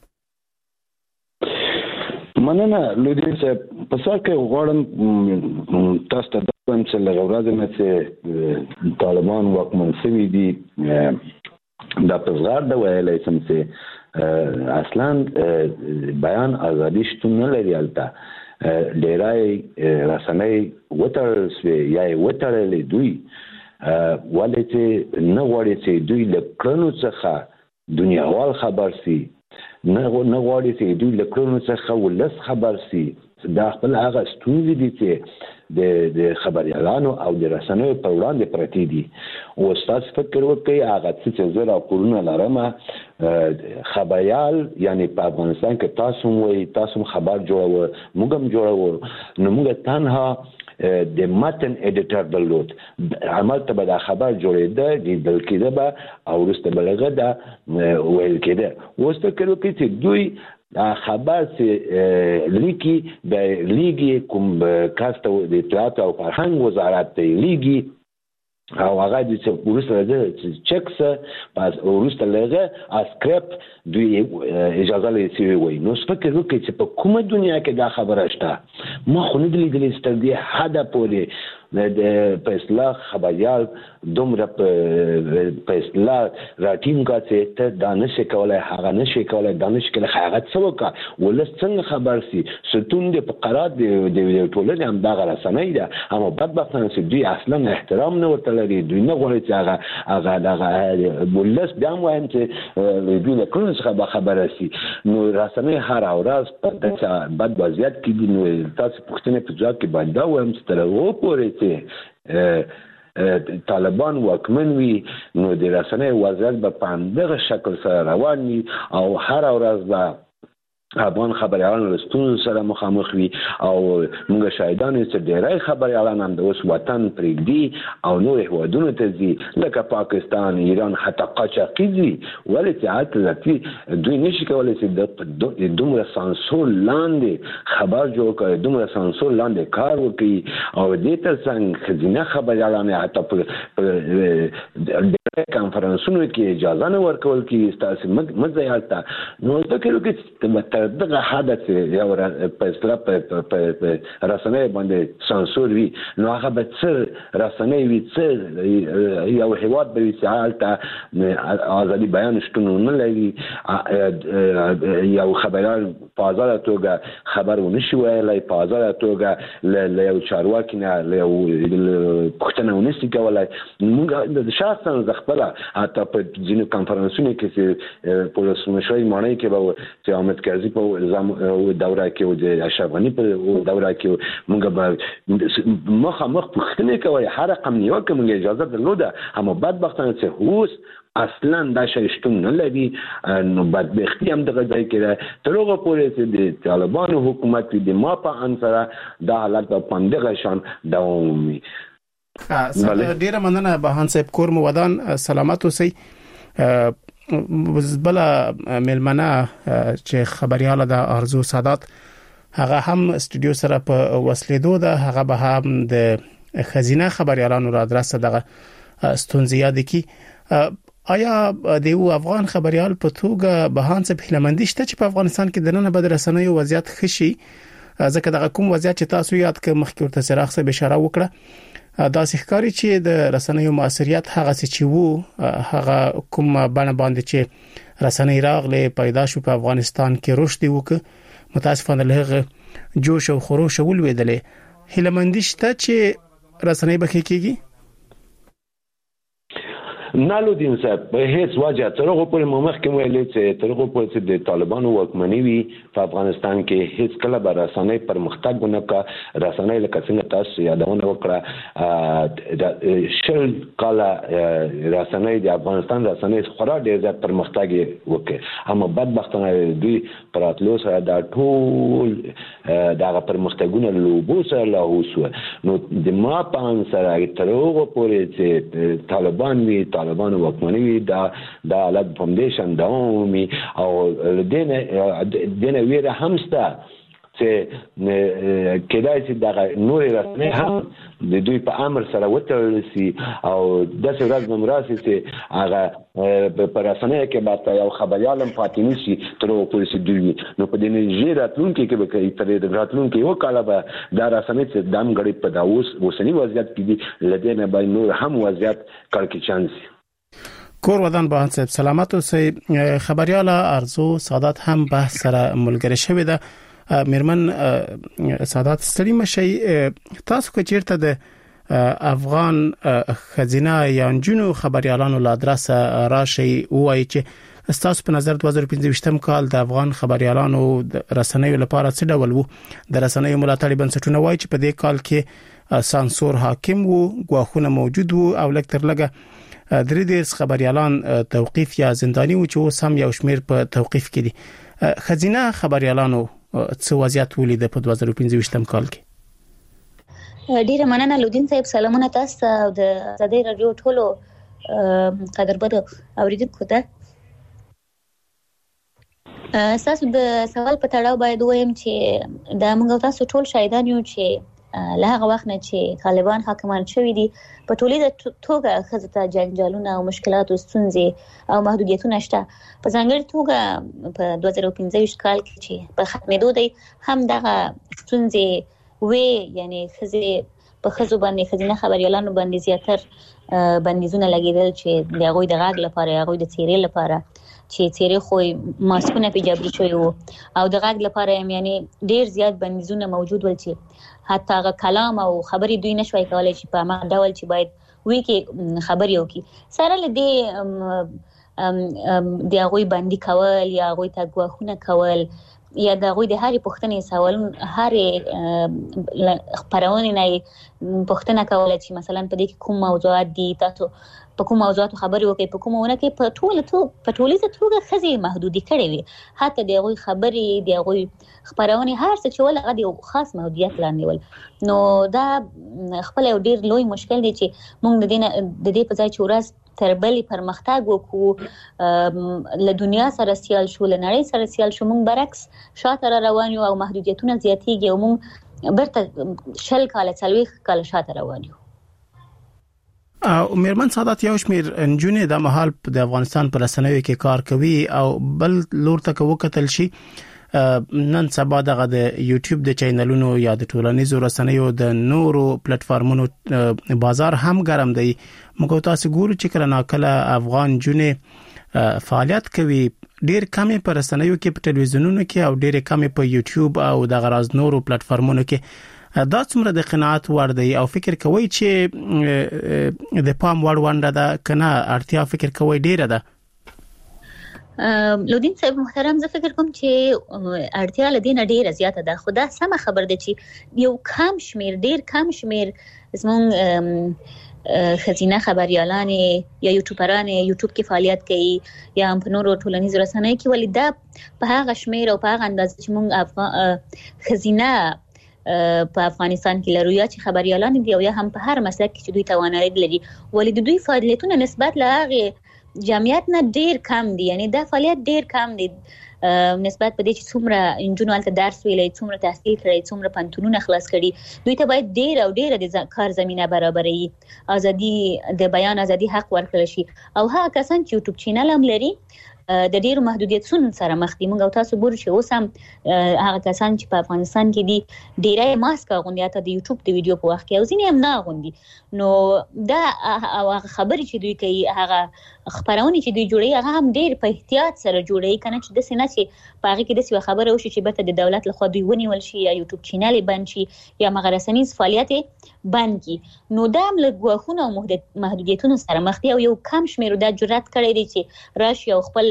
مننه لودین صاحب په سر کې غواړم تاسو ته د چې لغورازه مې چې طالبان واکمن شوي دي دا پزغار د ویلای سم چې اصلا بیان ازادي شتون نه لري البته ډیرای رسنۍ وترسوي یا وترلې دوی ولې چې نه غواړي چې دوی له کړنو څخه دنیاوال خبر سي نه غواړي چې دوی له کړنو څخه ولس خبر سي دا خپل هغه ستونزې دي چې د خبريالانو او د رسنیو په وړاندې پرتی دي او تاسو فکر وکړئ هغه چې زه را کورونه لرم خبريال یعنی په افغانستان کې تاسو خبر جوړو موږ هم جوړو نو موږ تنها د متن ایډیټر درلود عمل ته به دا خبر جوړېده د دل کېده به او ورسته بلغه دا ویل کېده اوس فکر وکړئ چې دوی خبر چې لیکي د لیګي کوم کاسته د اطلاعات او فرهنګ وزارت ته لیګي او هغه د ورسره د چکس پس ورسته لغه اسکرپ دوی اجازه لري وي نو فکر وکړئ چې په کومه دنیا کې دا خبره شته ما خو نه لیدلې ستر دي حدا پورې په اصلاح خبريال دومره په اصلاح راټیم کاته ته دانش کولای هغه نشي کولای دانش کله هغه څه وکړه ولس څنګه خبر سي ستون د فقرات د ټولنې هم دا رسنۍ ده اما بدبختانه چې دوی اصلا احترام نه ورته لري دوی نه غواړي چې هغه ولس بیا وایم چې دوی له کوم څه خبره سي نو رسنۍ هر ورځ په دغه بد وضعیت کې دي نو تاسو پوښتنه په ځواب کې باندې وایم چې تر اوسه پورې طالبان واکمن وي نو د رسنۍ وضعیت به په همدغه شکل سره روان وي او هر ورځ به افغان خبريالان له ستونزو سره مخامخ وي او موږ شاهدان یو چې ډېری خبريالان هم د اوس وطن پرېږدي او نور هیوادونو ته ځي لکه پاکستان ایران حتی قاچاقي ځي ولې چې هلته دوی نشي کولی چې د دومره سانسور لاندې خبر جوړ کړي دومره سانسور لاندې کار وکړي او دې تر څنګ ښځینه خبريالان حتی په کانفرنسونو کې اجازه نه ورکول کېږي ستاسې مه ځئ هلته نو فکر وکړئ دغه حادث یو په اصطلاح په رسنۍ باندې سانسور وي نو هغه به څه رسنۍ وي څه یو هیواد به وي چې هلته ازادي بیان شتون نه لري یو خبريال په ازاده توګه خبر ونشي ویلی په ازاده توګه له یو چارواکي نه له یو پوښتنه ونشي کولی موږ شخصا زه خپله حتی په ځینو کانفرنسونو کې چې په ولسمشرۍ ماڼۍ کې به چې حامد کرزي په دوره کې او د اشرف غني په دوره کې موږ به مخامخ پوښتنې کوي هر رقم نیوکه موږ اجازه درلوده اما بدبختانه چې اوس اصلا دا شی شتون نه لري نو بدبختي هم دغه ځای کې ده تر هغه پورې چې د طالبانو حکومت د ما په انصره دا حالت په همدغه شان دوام ومومي. ډیره مننه بهان صاحب کور مو ودان سلامت اوسئ. بلا ملمنه چې خبرياله د ارزو سادات هغه هم استودیو سره په وسلیدو ده هغه به هم د خزینه خبريالانو را درسه دغه ستونزې یاد کی آیا د یو افغان خبريال په توګه بهان څه پهلمندي شته چې په افغانستان کې د نن بعد رسنیو وضعیت خشي ځکه دغه کوم وضعیت چې تاسو یاد ک مخکې ورته سراغ څه اشاره وکړه دا ښکاری چې د رسنیو موثریت هغه چې وو هغه کوم باندې چې رسنۍ راغله پیدا شو په افغانستان کې رشد وکړ متاسفانه له جوش او خروش ولويدلې هلمندي شته چې رسنۍ بکې کیږي نالودین صاحب په هیڅ وجه تر هغه پورې مخ کې ویلې چې تر هغه پورې چې د طالبانو واکمنۍ وي په افغانستان کې هیڅ کله به رسنۍ پرمختګ ونه کړ رسنۍ لکه څنګه تاسو یادونه وکړه شل کاله رسنۍ د افغانستان رسنۍ خورا ډېر زیات پرمختګ وکړ اما بدبختانه دوی پراتلو سره دا ټول دغه پرمختګونه لوبو سره لاهوسو نو د ما په انسره تر هغه پورې چې طالبان وي طالبان واکمنۍ دا حالت فاونډیشن دوامي او دنه ویره همسته چې کدای چې د نور رسنۍ هم د دوی په امر سره وتړل شي او د څورز نمراسي چې هغه په رسنۍ کې باید یو خبريال هم فاطمی شي تر او پولیس دوی نو په دې نه راتلونکي کې به کوي تر دې راتلونکي یو کال به دا رسنۍ چې دام غړي په داوس وسنی وضعیت کې دي لدې نه به نور هم وضعیت کړکېچان شي. کور ودان بهان صاحب سلامت اوسئ. خبرياله ارزو سادات هم بحث سره ملګری شوی ده. میرمن سادات ستړي مشي تاسو کو چیرته د افغان خزینه یا جنو خبريالانو له ادرسه راشي وایي چې تاسو په نظر 2015 کال د افغان خبريالانو رسنیو لپاره څه ډول وو د رسنیو ملاتړ بنسټونه وایي چې په دې کال کې سانسور حاکم وو غواخونه موجود وو او لکتر لګه درې دېرش خبريالان توقيف یا زنداني وو چې اوس هم یو شمیر په توقيف کې دي خزینه خبريالانو څه وضعیت ولید په 2015 کال کې. ډیره مننه لودین صاحب سلامونه تاسو د زده رادیو ټولو قدربد اوریدونکو ته. تاسو د سوال په تړاو باید وایم چې د موږ تاسو ټول شاهدان یو چې له هغه وخت نه چې طالبان حاکمان شوي دي په ټولیزه توګه خزته جنجالونه او مشکلات او ستونزې او محدودیتونه شته په ځانګړي توګه په 2015 کال کې چې په ختمېدو دی هم دغه ستونزې وې یعنی په خزو باندې خزینه خبريالانو باندې زیاتر بندیزونه لګیدل چې د هغوی د غاګ لپاره هغوی د تیرې لپاره چې تیرې خو ماسکونه په جبري شوی وو او د غاګ لپاره هم یعنی ډیر زیات بندیزونه موجود ول چې حتی هغه کلام او خبري دوی نشوي کولای چې په ما ډول چې باید وی کې خبري وکي سره لدې د هغوی باندې کول یا هغوی ته غواخونه کول یا د غوي د هاري پښتنې سوالون هاري خبرونه نه پښتنه کوله چې مثلا په دې کې کوم موضوعات دي تاسو په کوم موضوعات خبري وکي په کومونه کې په ټولیزه توګه خزي محدودي کړې وي حتی د غوي خبري د غوي خبرونه هر څه چې ول غدي خاص محدودیت لاندې ول نو دا خپل یو ډیر لوی مشکل دی چې موږ د دې په ځای چې ورځ تربلي پرمختګ وکړو له دنیا سره سیال شو له نړۍ سره سیال شو موږ برعکس شاته روان یو او محدودیتونه زیاتېږي او موږ برته شل کاله څلوي کاله شاته روان یو او میرمن سعادت یو شمیر انجونې د محل د افغانستان پر رسنیو کې کار کوي او بل لور ته وکتل شي نن سبا دغه د یوټیوب د چینلونو یا د ټولنیزو رسنیو د نورو پلیټفارمونو بازار هم ګرم دی موږ تاسو ګورو چې کله ناکله افغان جونې فعالیت کوي ډیر کم په رسنیو کې په ټلویزیونونو کې او ډیر کم په یوټیوب او د غراز نورو پلیټفارمونو کې دا څومره د قناعت وړ دی او فکر کوي چې د پام وړ ونده ده کنه اړتیا فکر کوي ډیره ده لودین صاحب محترم زه فکر کوم چې اړتیا لدینه ډیره زیاته ده خدا سم خبر ده چې یو کم شمیر زمون خزینه خبريالان یا یوټیوبران یوټیوب کې فعالیت کوي یا په نورو ټولنیزو رسنیو کې ولې دا په هغه شمیر او په هغه اندازه چې مونږ خزینه په افغانستان کې لرو یا چې خبريالان دي او یا هم په هر مسلک کې چې دوی توانایي لري ولې د دوی فعالیتونه نسبت له هغه جمعیت نه ډیر کم دي یعنی دا فعالیت ډیر کم دي نسبت په دې چې څومره انجونو الته درس ویلي څومره تحصیل کړي څومره پنتونونه خلاص کړي دوی ته باید ډیر د کار زمينه برابرې ازادي د بیان ازادي حق ورکړل شي او هغه کسان چې یوټیوب چینل هم لري د ډیرو محدودیتونو سره مخ دي موږ او تاسو ګورو چې اوس هم هغه کسان چې په افغانستان کې دي ډیره ماسک غونډه ته د یوټیوب د ویډیو په وخت کې او ځینې هم نه غونډي نو دا هغه خبرې چې دوی کوي هغه خبرونه چې دوی جوړي هغه هم ډیر په احتیاط سره جوړي کنه چې د سینې چې په هغه کې د څه خبره وشي چې به د دولت له خوا دوی ونیول شي یا یوټیوب چینل بند شي یا مغرسنیز فعالیت بند کی نو دا هم له غوښونو او محدودیتونو سره مخ دي او یو کم شمیر د جرأت کړی دی چې راشي او خپل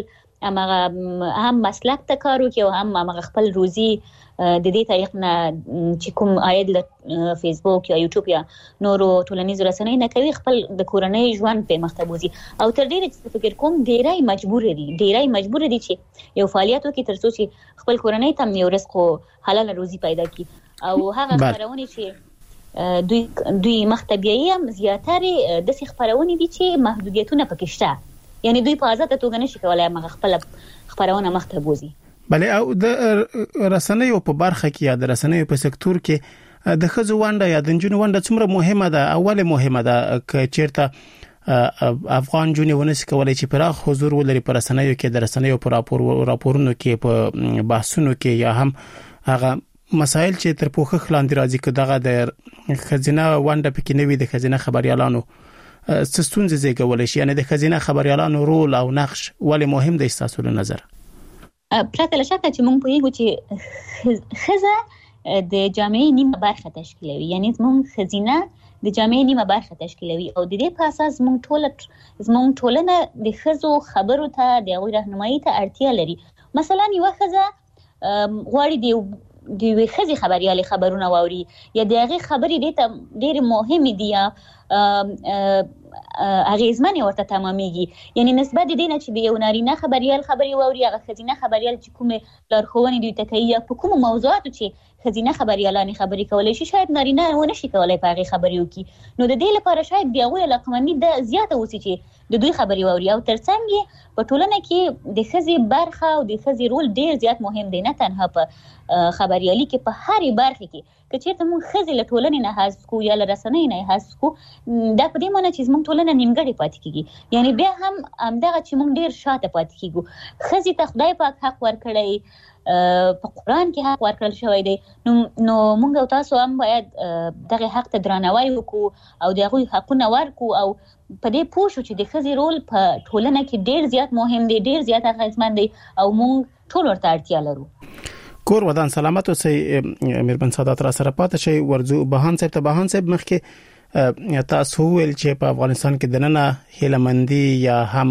هم مسلک ته کار وکړي او هم خپل روزي د دې طریق نه چې کوم عاید له فیسبوک یا یوټیوب یا نورو ټولنیزو رسنیو نه کوي خپل د کورنۍ ژوند په مختبوزي او تر ډیره چې فکر کوم ډیرای مجبور دي چې یو فعالیت وکړي ترڅو چې خپل کورنۍ ته یو رزق او حلال روزي پیدا کړي او هغه خبرونه چې دوی مختبیي هم زیاتره د څه خبرونه دي چې محدودیتونه پکې شته یعنی دوی په آزاد توګه نشي کولای خپل خبرونه مختبوزي بله او د رسنیو په برخه کې یا د رسنیو په سکتور کې د خزو ونده یا د جنونو ونده څومره مهمه ده اوله مهمه ده ک چیرته افغان جونې ونس کولای چې پراخ حضور ولري پر رسنیو کې د رسنیو پر راپورونو کې په بحثونو کې یا هم هغه مسائل چې تر پوښښ لاندې راځي که دغه د خزینه ونده پکې نه وي د خزینه خبريالانو ستونزې زیږولای شي یعنی د خزینه خبريالانو رول او نقش ولې مهم دی تاسو له نظر پرته له شکه چې مونږ پوهیږو چې خزه د جامعې نیمه برخه تشکیلوي یعنی مونږ خزینه د جامعې نیمه برخه تشکیلوي او د دې په اساس مونږ ټولنه د خزو خبرو ته د غوړ راهنمایي ته اړتیا لري مثلا یو خزه غواړي د خزي خبريالي خبرونه واوري یا دغه خبرې ډېر مهمه دي اغیزمنه ورته تمامېږي یعنی نسبت دي نه چې د یو نارینه خبريال خبري واوري هغه خزینه خبريال چې کومه لارښوونې دوی ته کوي په کومه موضوعاتو چې خزینه خبريالانه خبري کولای شي شاید نارینه ونه شي کولای په هغه خبريو کې نو د دې لپاره شاید بیا غوړه لقمنی د زیاته وسی چې د دوی خبري واوري او ترڅنګ په ټولنه کې د خزي برخه او د خزي رول ډیر زیات مهم دی نه تنها په خبريالي کې په هرې برخه کې چې موږ خزي له ټولنې نه حذف کو یا له رسنۍ نه حذف کو دا په دې معنی چې موږ ټولنه نیمګړې پاتې کیږي یعنی بیا هم همدغه چې موږ ډیر شاته پاتې کیږو خزي ته خدای پاک حق ورکړی په قران کې حق ورکړل شوی دی نو موږ او تاسو هم باید دغه حق ته درناوی وکړو او دغه حقونه ورکو او په دې پوه شو چې د خزي رول په ټولنه کې ډیر زیات مهم دی ډیر زیات اغیزمن دی او موږ ټول ورته اړتیا لرو کور ودان سلامت اوسئ میرمن سعادت را سره پاتې شي ورزو بهان صاحب مخکې تاسو ویل چې په افغانستان کې دننه هیلمندي یا هم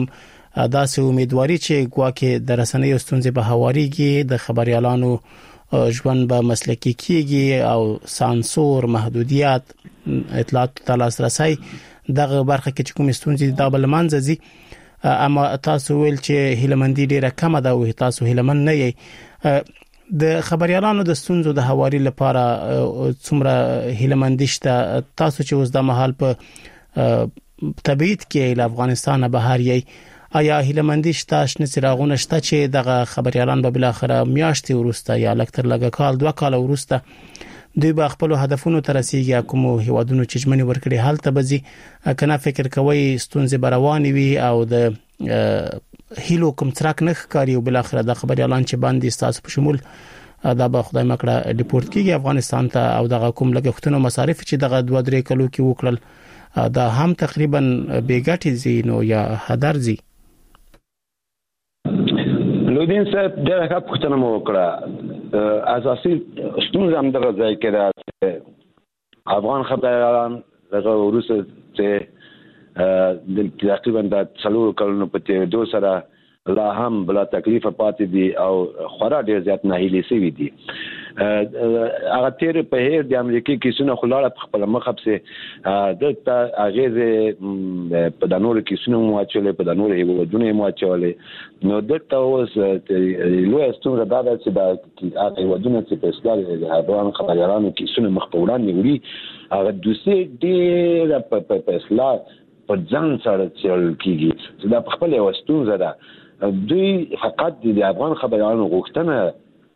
داسې امیدواري چې ګواکې د رسنیو ستونزې به هواريږي، د خبريالانو ژوند به مسلکي کیږي او سانسور، محدودیت، اطلاعات ته لاسرسي دغه برخه کې کوم ستونزې د بلمنځ زی. اما تاسو ویل چې هیلمندي ډیره کم ده او تاسو هیلمن نه یې. د خبريالانو د ستونزو د هواري لپاره څومره هیلمندي شته؟ تاسو چې اوس د محل په تبعید کې له افغانستان بهر یې، آیا هیلمندي شته شنه څراغونه شته چې دغه خبريالان به بل اخره میاشتې ورسته یا لکتر لګه کال 2 کال ورسته دوی به خپل هدفونو ته رسیدي، کوم هیوادونو چې جمنی ورکړي حالت بزي کنه فکر کوي ستونزې بروانې وي او د هیلو کوم ترک نه ښکاری او بل اخره د خبريالان چې باندې تاسو په شمول دا به خدای مکړه ډیپورت کیږي افغانستان ته او دغه کوم لګښتونو مصارف چې دغه 2-3 کلو کې وکړل دا هم تقریبا بیګټي زینو یا هدر زی. لودین صاحب ډېر ښه پوښتنه مو وکړه. اساسي ستونزه هم دغه ځای کې ده چې افغان خبريالان دغه وروسته چې تقریبا د 4 کلونو په تیریدو سره لا هم بلا تکلیف پاتې دي او خورا ډېر زیات ناهیلي شوي دي. هغه تیر په هیر د امریکای کیسونه خلاړه په خپل مخبسه دلته اغه په دانور کیسونه مو اچولې په دانور هیوادونه مو اچولې نو دلته اوس لوی ستونزه دا ده چې دا هغه هیوادونه چې په اصلاح د افغان خبريالانو کیسونه مخ په وړاندې وړي هغه دوسي ډېر په اصلاح په ځان سره چل کیږي چې دا په خپل یو ستونزه ده. دوی فقط د افغان خبريالانو غوښتنه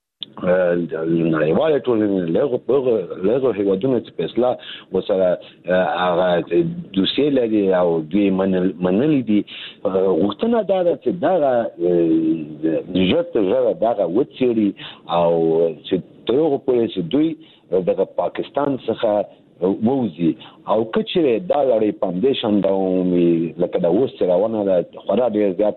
نړیواله ټولنې له هیوادونو چې په اصلاح وسره هغه دوسیه لري او دوی منلي دي. غوښتنه دا ده چې دا ژغه دغه وڅېړي او چې ترغه پولیس دوی د پاکستان څخه ووزي او کچره دا لړۍ فاونډیشن دا لکه دا اوس روانه ده خورا ډېر زیات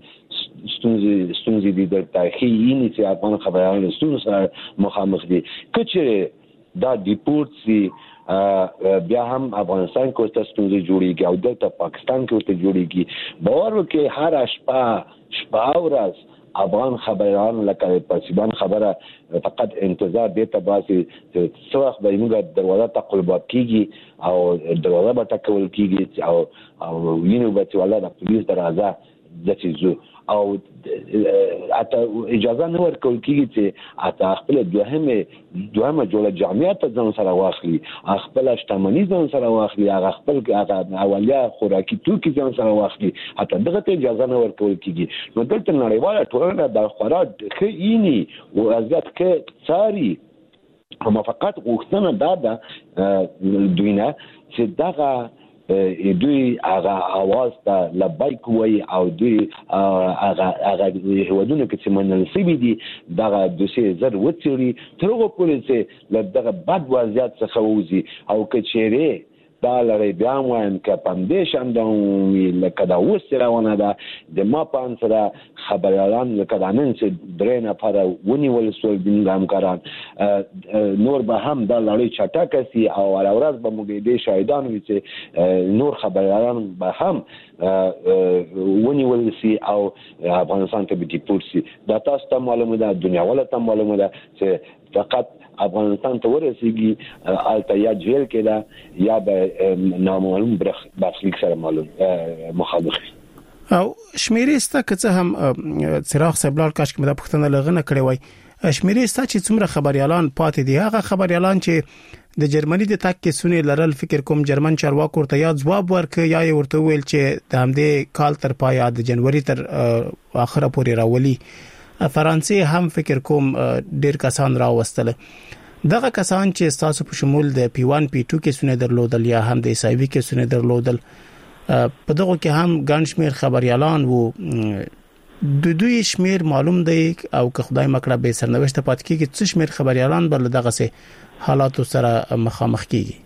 ستونزې دي د تاریخي یې چې افغان خبريالانو ستونزې سره مخامخ دي. کچره دا ډیپورت سي بیا هم افغانستان کې ورته ستونزې جوړیږي او دلته پاکستان کې ورته جوړیږي. باور وکړئ هر شپه ورځ افغان خبريالان لکه پاسبان خبره فقط انتظار دیته باسي چې څو وخت به موږ دروازه ته قلبات کیږي او دروازه به ټکول کیږي او وینو به چې والله د پولیس دروازه د چیزو او اته اجازه نه ورکول کیږي چې اته خپل دوهمه جوړه جامعه ته ځان سره واخلي، خپل شتمنۍ ځان سره واخلي، خپل اولیا خوراکي توکي ځان سره واخلي، اته دغه ته اجازه نه ورکول کیږي. نو دلته نړیواله ټولنه د خوراک خېینی او ازات کې ساري هم فقط غوښتنه دا ده دوی نه چې دغه دوی هغه आवाज ته لبیک وای او دوی هغه هیوادونو کې چې منل سوي دي دغه دوسیه زر وڅېړي ترغه پولیس له دغه بد وضعیت څخه وځي او کچېره دا لړۍ بیا وایم که فاونډیشن دا لکه دا اوس روانه ده د ما په ان سره خبريالان لکه دا نن چې درې نفره ونیول شول د همکاران نور به هم دا لړۍ چټکه سي او هر ورځ به موږ دې شاهدان وي چې نور خبريالان به هم ونیول سي او افغانستان ته به ډیپورت سي. دا تاسو ته معلومه ده، دنیا ولا ته معلومه ده چې فقط افغانستان ته ورسیږي الته یا جیل کې ده یا به نامعلوم برخلیک سره معلوم مخالف او شمیرسته که څه هم څراغ سبلال کاش کې مده پښتنه لغنه کړی وای شمیرسته چې څومره خبريالان پاتې دي هغه خبريالان چې د جرمني د تک کې سونی لرل فکر کوم جرمن چارواکو ورته یا جواب ورکړ یا ورته ویل چې د همدې کال تر پای د جنوري تر اخره پورې راولي. فرانسې هم فکر کوم ډیر کسان راوستل. دغه کسان چې تاسو په شمول د P1 P2 کې سونه درلودل یا هم د SIV کې سونه درلودل په دغه کې هم ګڼ شمیر خبريالان وو د دوی شمیر معلوم دی او که خدای مکړه به سرنوشت پات کېږي څه شمیر خبريالان بل دغه سه حالاتو سره مخامخ کیږي.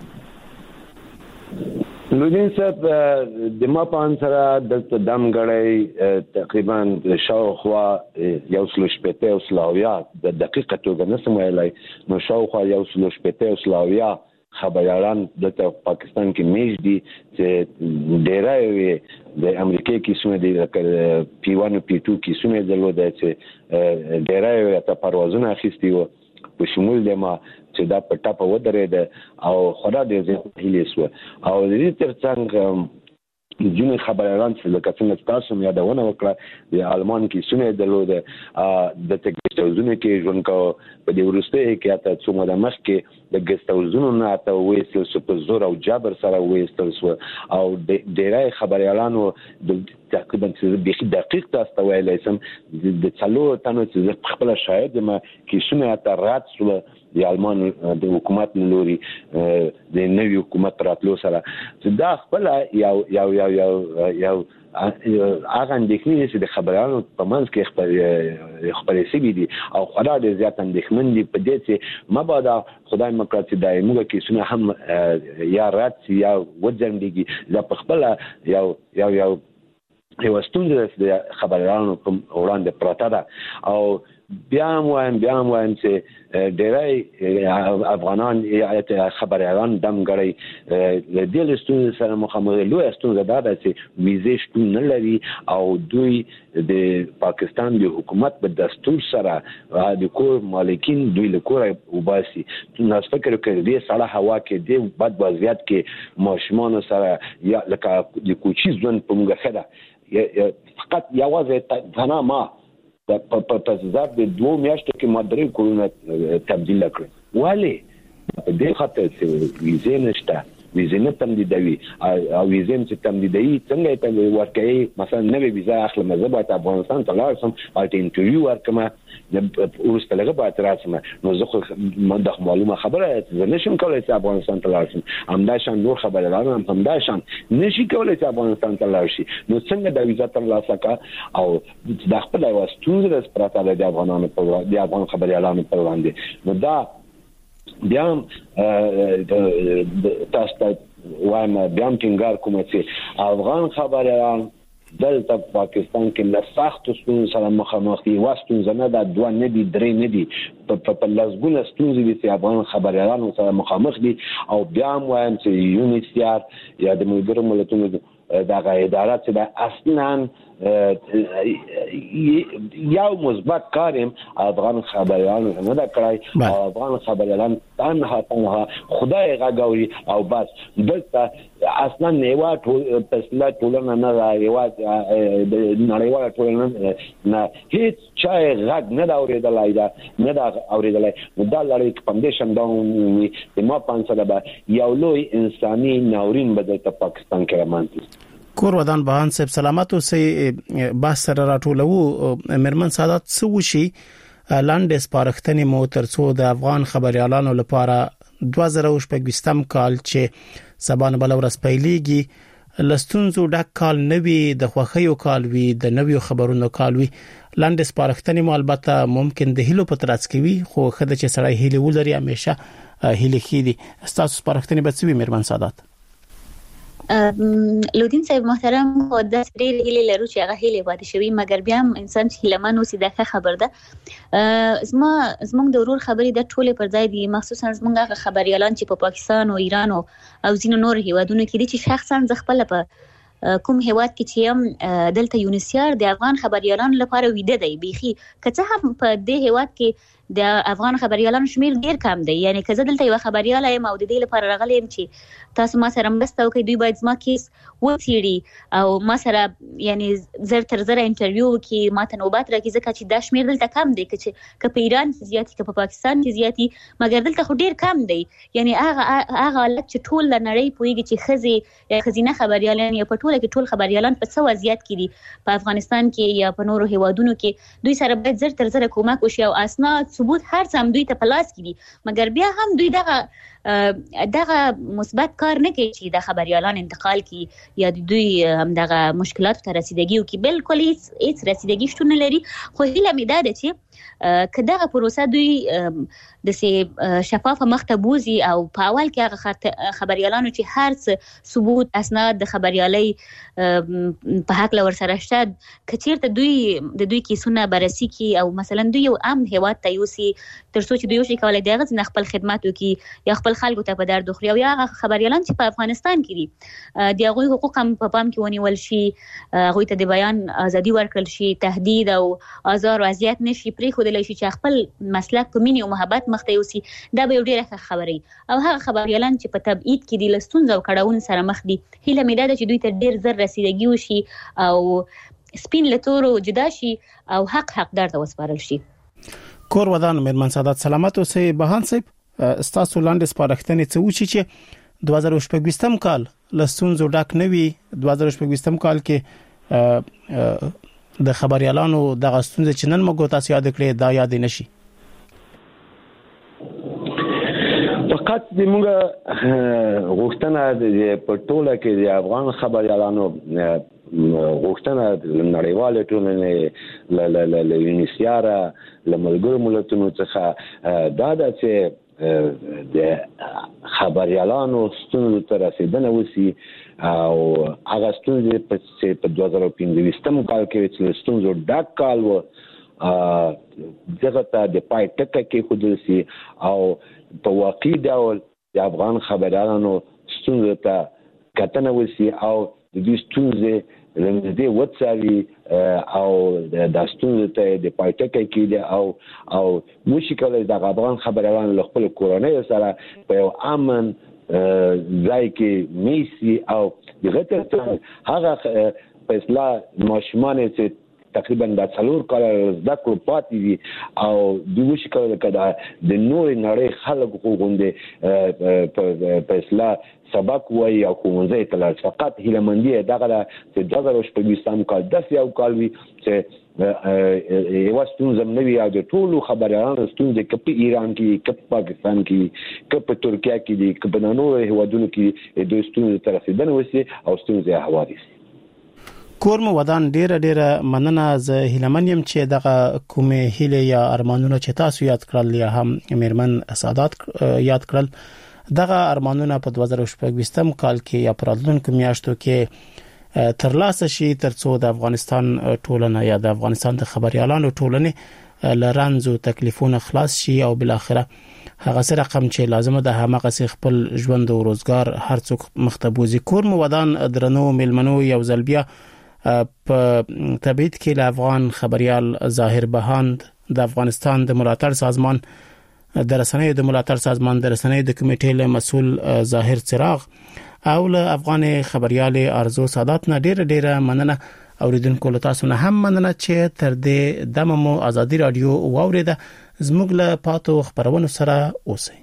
لودین صاحب د ما په انسره د دمګړی تقریبا شاوخوا یو سلوشپته او سلاویا د دقیقه توګه نسم ویلای نو شاوخوا یو سلوشپته او سلاویا خبريالان د پاکستان کې میش دي چې ډیرای د امریکای کې سونه دي P1 P2 کې سونه درلوده چې ډیرای ته پروازونه اخیستي وو په شمول د ما چې دا په ټاپه ودرېده او خورا ډېر زیات هیلې سو او د دې ترڅنګ جون خبريالان چې لکه څنګه تاسو مې یادونه وکړه د آلمان کې سونه درلوده د تګستوزونه کې ژوند کو په دې ورسته کې اته څومره د مخ کې د ګستوزونو نه اته وېستل سو په زور او جبر سره وېستل سو او ډېرای خبريالانو د تقریبا چې دقیق تاسو ویلای سم د څلور تنو چې خپل شاهد ما کې سونه اته رات سو د آلمان د حکومت لوري د نوې حکومت راتلو سره چې دا خپل یو هغه اندېښنې چې د خبرانو په منځ کې خبرې سوي دي او خورا ډېر زیات اندېښمن دي په دې چې مبادا خدای مکړه چې دایمه کې سونه هم یا رات یا وځندګي دا په خپل یو ستونزه د خبرانو په وړاندې پراته ده او بیا هم وایم چې ډېرای افغانان خبريالان دم غړي د دې ستونزې سره مخامخ لوی ستونزه ده چې ویزې شتون نه لري او دوی د پاکستان د حکومت په دستور سره د کور مالکین دوی له کوره وباسي نو فکر کوي دې سړه هوا کې د بد وضعیت کې ماشومان سره یا لکه د کوچي ځوان په موږ خده فقط یوازې تنها ما په تزاد د 2 میاشتو کې مدرې کورونه تبدیل کړ ولی په دې خاطر چې ویزه نشته ویزه نه تمدیدوي او ویزه چې تمدیدوي څنګه ته ورکړي مثلا نوې ویزه اخلم زه باید افغانستان ته لاړ شم او ته انټرویو ورکم د ورسته لږه باید راسم نو زه خو د معلومه خبره زه نشم کولای چې افغانستان ته لاړ شم همدا شان نور خبريالان هم همدا شان نشي کولای چې افغانستان ته لاړ شي نو څنګه د ویزه ترلاسه کا او د خپل واستوز د پراته د افغانانو په د افغان خبريالانو په وړاندې نو دا بیا تاسو وایم بیا ټینګار کوم چې افغان خبريالان دلته پاکستان کې له سخت ستونزو سره مخامخ دي واستونزه نه د 2 نه دي 3 نه دي په لږونه ستونزې دي چې افغان خبريالانو سره مخامخ دي او بیا وایم چې یونیسیار یا د ملګرو ملتونو دغه اداره چې د اصلا یو مثبت کارم افغان خبريالان نه دا کړای او افغان خبريالان تنها خدای غاوري او بس دلته اصلا نیوا ټول ټولنه نه راوي د نړیواله ټولنه نه هیڅ چا غږ نه دا اوریدلای دا نه دا اوریدلای دا لړۍ فاونډیشن دا ما پانسره به یو لوی انساني ناورین بدل ته پاکستان کې رامنځته کور ودان بهان صاحب سلامت اوسې باس سره راټولو مرمن سادات سوشي لاندې سپارښتنې مو ترڅو د افغان خبريالانو لپاره 2020 کال چې سبان بل ورځ پیلېږي لستونزو ډک کال نوي د خوخیو کال وی د نویو خبرونو کال وی لاندې سپارښتنې مو البته ممکن د هیلو په ترڅ کې وي خو خدای چې سړی هیله ولري همیشه هیله خېدي تاسو سپارښتنې به څه وي مرمن سادات لودین صاحب محترم خو د ډېر هیله لرو چې هغه هیله پاتې شوی مګر بیا انسان چې لمن اوسې د خبر ده زموږ د ورور خبرې د ټوله پر ځای دي مخصوصا زموږ خبريالان چې په پاکستان او ایران او ځینو نور هیوادونو کې دي چې شخصا ز خپل په کوم هیواد کې چې هم دلته یونیسیار د افغان خبريالانو لپاره ویده دی بيخي کڅه هم په دې هیواد کې د افغان خبريالانو شمیر ډیر کم دی یعنی کزه دلته یو خبريال یم او د دې لپاره راغلم چې تاسو ما سره مرسته وکړئ دوی باید زما کیس وڅېړي او ما سره یعنی زر تر زر انټرویو کې ماته نوبات راکې ځکه چې دا شمیر دلته کم دی چې په ایران کې زیاتی که په پاکستان کې زیاتی مګر دلته خو ډیر کم دی یعنی هغه حالت چې ټول نړۍ پويږي چې خزي یا خزینه خبريالان یا په ټوله کې ټول خبريالان په څو وضعیت کې دي په افغانستان کې یا په نورو هیوادونو کې دوی سره باید زر تر زر کومک وشي او اسناد ثبوت هر څه هم دوی ته پلاس کړي مګر بیا هم دوی دغه مثبت کار نه کوي چې د خبريالان انتقال کی یا دوی هم دغه مشکلات ته رسیدګي او کی بالکل هیڅ رسیدګي شته نه لري خو هیله مې ده چې کداغه پروسه دوی د شفافه مختبوزي او په اول کې هغه خبريالانو چې هر څه ثبوت اسناد د خبريالي په حق لور سره شته کچیرته دوی کیسونه بررسي کی او مثلا دوی یو امن هواد ته یوسي ترڅو چې دوی شي کولای دغه نه خپل خدمات وکي یا خپل خلکو ته په درد خوري او یا خبريالان چې په افغانستان کې دي د هغوی حقوق هم په پام کې ونیول شي هغوی ته د بیان ازادي ورکړل شي تهدید او آزار او اذیت نشي پرېښودل شي چې خپل مسلک په مینه او محبت مخ ته یوسي دا به ډیره خبري او هغه خبريالان چې په تبعید کې دي لستون او کډاون سره مخ دي هله مې ده چې دوی ته ډیر زر رسیدګي وشي او سپین لتورو جدا شي او حقدار ته وسپارل شي. کور ودان مېرمن سعادت سلامت اوسئ. بهان صاحب ستاسو لاندې سپارښتنې څه وشي چې 2024 کال لستونزو ډاک نوي 2024 کال کې د خبريالانو د غستونز چې نن موږ تاسو یاد کړئ دا یاد نشي. فقط د موږ غوښتنه د پټوله کې د افغان خبريالانو غوښتنه نړیواله ټولنې له یونیسیارا له ملګرو ملتونو څخه دا د چې د خبريالانو ستونزو ته رسیدنه وسی او هغه ستونزې په 2015 کال کې چې ستونزو ډاک کال و دغه ته د پای ټکه کې خودل سي او په واقعي ډول د افغان خبريالانو ستونزو ته کتنه وسی او د دې ستونزې لمدې وڅاوي او د ستونزې ته د پایټکې کې او مشکل د افغان خبريالانو له خپل کورنۍ سره په یو امن ځای کې میسي او دغه ته هغه فیصله ماشومان چې تقریبا د څلور کال زده کړو پاتې دي او د مشکل کده د نور نړۍ خلک غوښندي په اصلاح سبق وای او کومځه تل فقط هلمندي دغه چې 2024 کال د یو کال وی چې یو ستونزه نوي او د ټولو خبريالانو ستونزه کې په ایران کې کې پاکستان کې کې په ترکیه کې دي کې په نورو هیوادونو کې د ستونزې تر رسیدنې وسی او ستونزې حوادث کور مو ودان ډیره مننه زه هیلمنیم چې دغه کومه هیله یا ارمانونه چې تاسو یاد کړل یا هم مېرمن سعادت یاد کړل دغه ارمانونه په 2024 کال کې یا پرادلونکو میاشتو کې ترلاسه شي ترڅو د افغانستان ټولنه یا د افغانستان د خبريالانو ټولنه لرانزو تکلیفونه خلاص شي او بل اخره هغه سره رقم چې لازمه ده همغه خپل ژوند او روزګار هر څوک مختبوزي. کور مو ودان درنو ملمنو یو ځلبیا په تبعید کې له افغان خبريال ظاهر بهاند د افغانستان د ملاتړ سازمان د رسنیو د ملاتړ سازمان د رسنیو د کمیټې له مسول ظاهر چراغ او له افغان خبريال ارزو سعادت نه ډیره مننه اوریدونکو له تاسو نه هم مننه چې تر دې دمه مو ازادي رادیو واوریده زموږ له پاتو خبرونو سره اوسئ.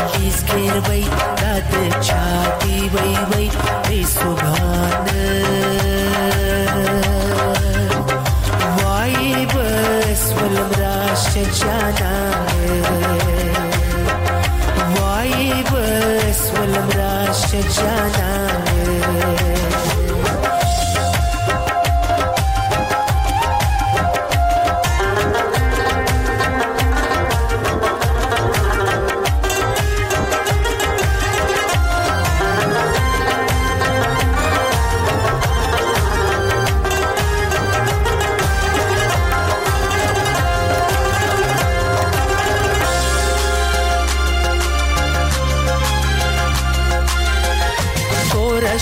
Wait,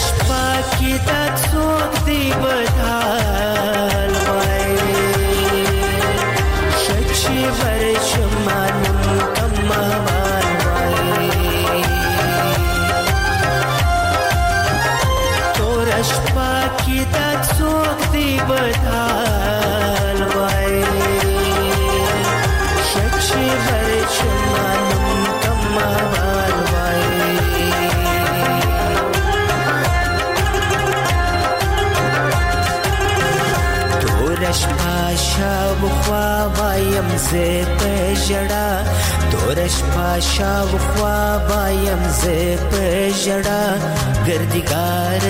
پاکی تا څوک دی بدحال وای شچی ورشمانم کموال وای تورش پاکی تا څوک دی بدحال وای شچی ورشمانم کموال وای تورش پاشا بخوا وایم زه په ژړا تورش پاشا بخوا وایم زه په ژړا ګردګار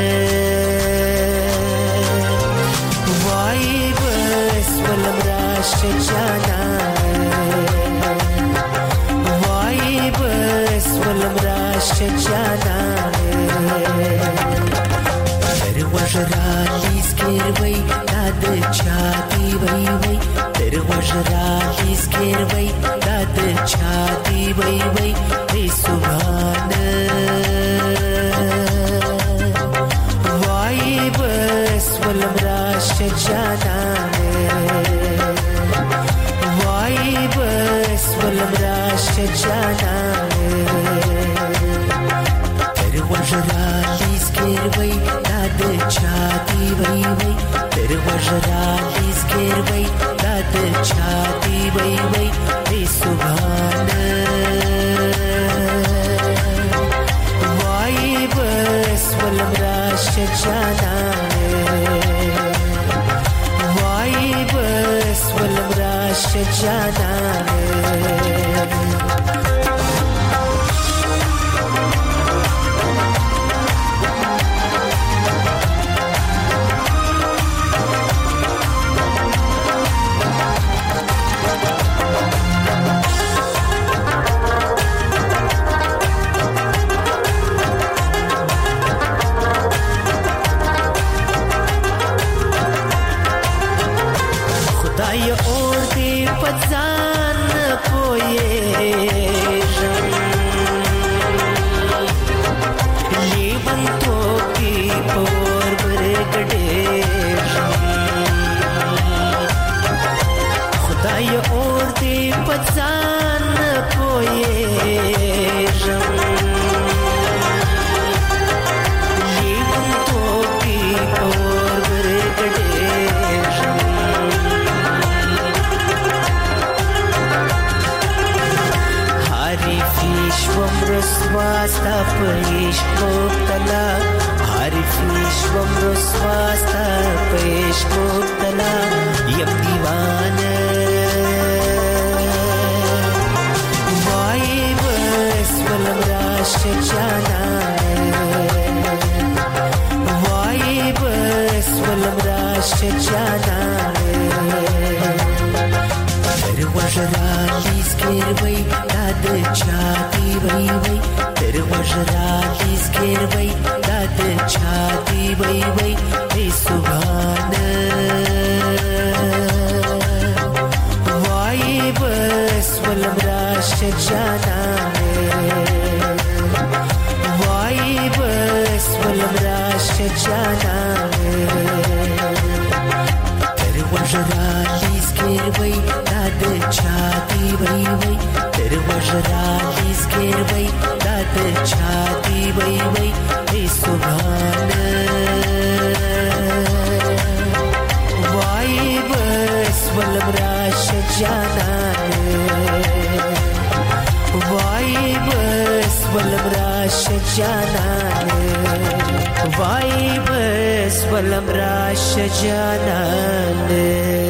وای بس ولم راشه جانا وای بس ولم راشه جانا تر وژرا لیسکر وای داد چاتی وای وای تر وژرا لیسکر وای داد چاتی وای وای ای سبحان وای بس ولم راشه جانا وای بس ولم راشه جانا تر وژرا لیسکر وای داد چاتی وای وای تر وژرا لیسکر وای داد چاتی وای وای ای سبحان وای بس ولم راشه جانا وای بس ولم راشه جانا خدای اور دی پځان پویږم لیبن تو کی پور برګډېږم خدای اور دی پځان پویږم لیبن تو کی پور برګډېږم Швом росваста пышку тала, Арифи швом росваста пышку тала, Ям дивана. Вай бес валам раша жана, Вай бес валам раша жана. تر وژرا لیسکر وای داد چاتی وای وای تر وژرا لیسکر وای داد چاتی وای وای ای سبحان وای بس ولم راشه جانا وای بس ولم راشه جانا تر وژرا لیسکر وای داد چاتی وای وای تر وژرا لیسکر وای داد چاتی وای وای ای سبحان وای بس ولم راشه جانا وای بس ولم راشه جانا وای بس ولم راشه جانا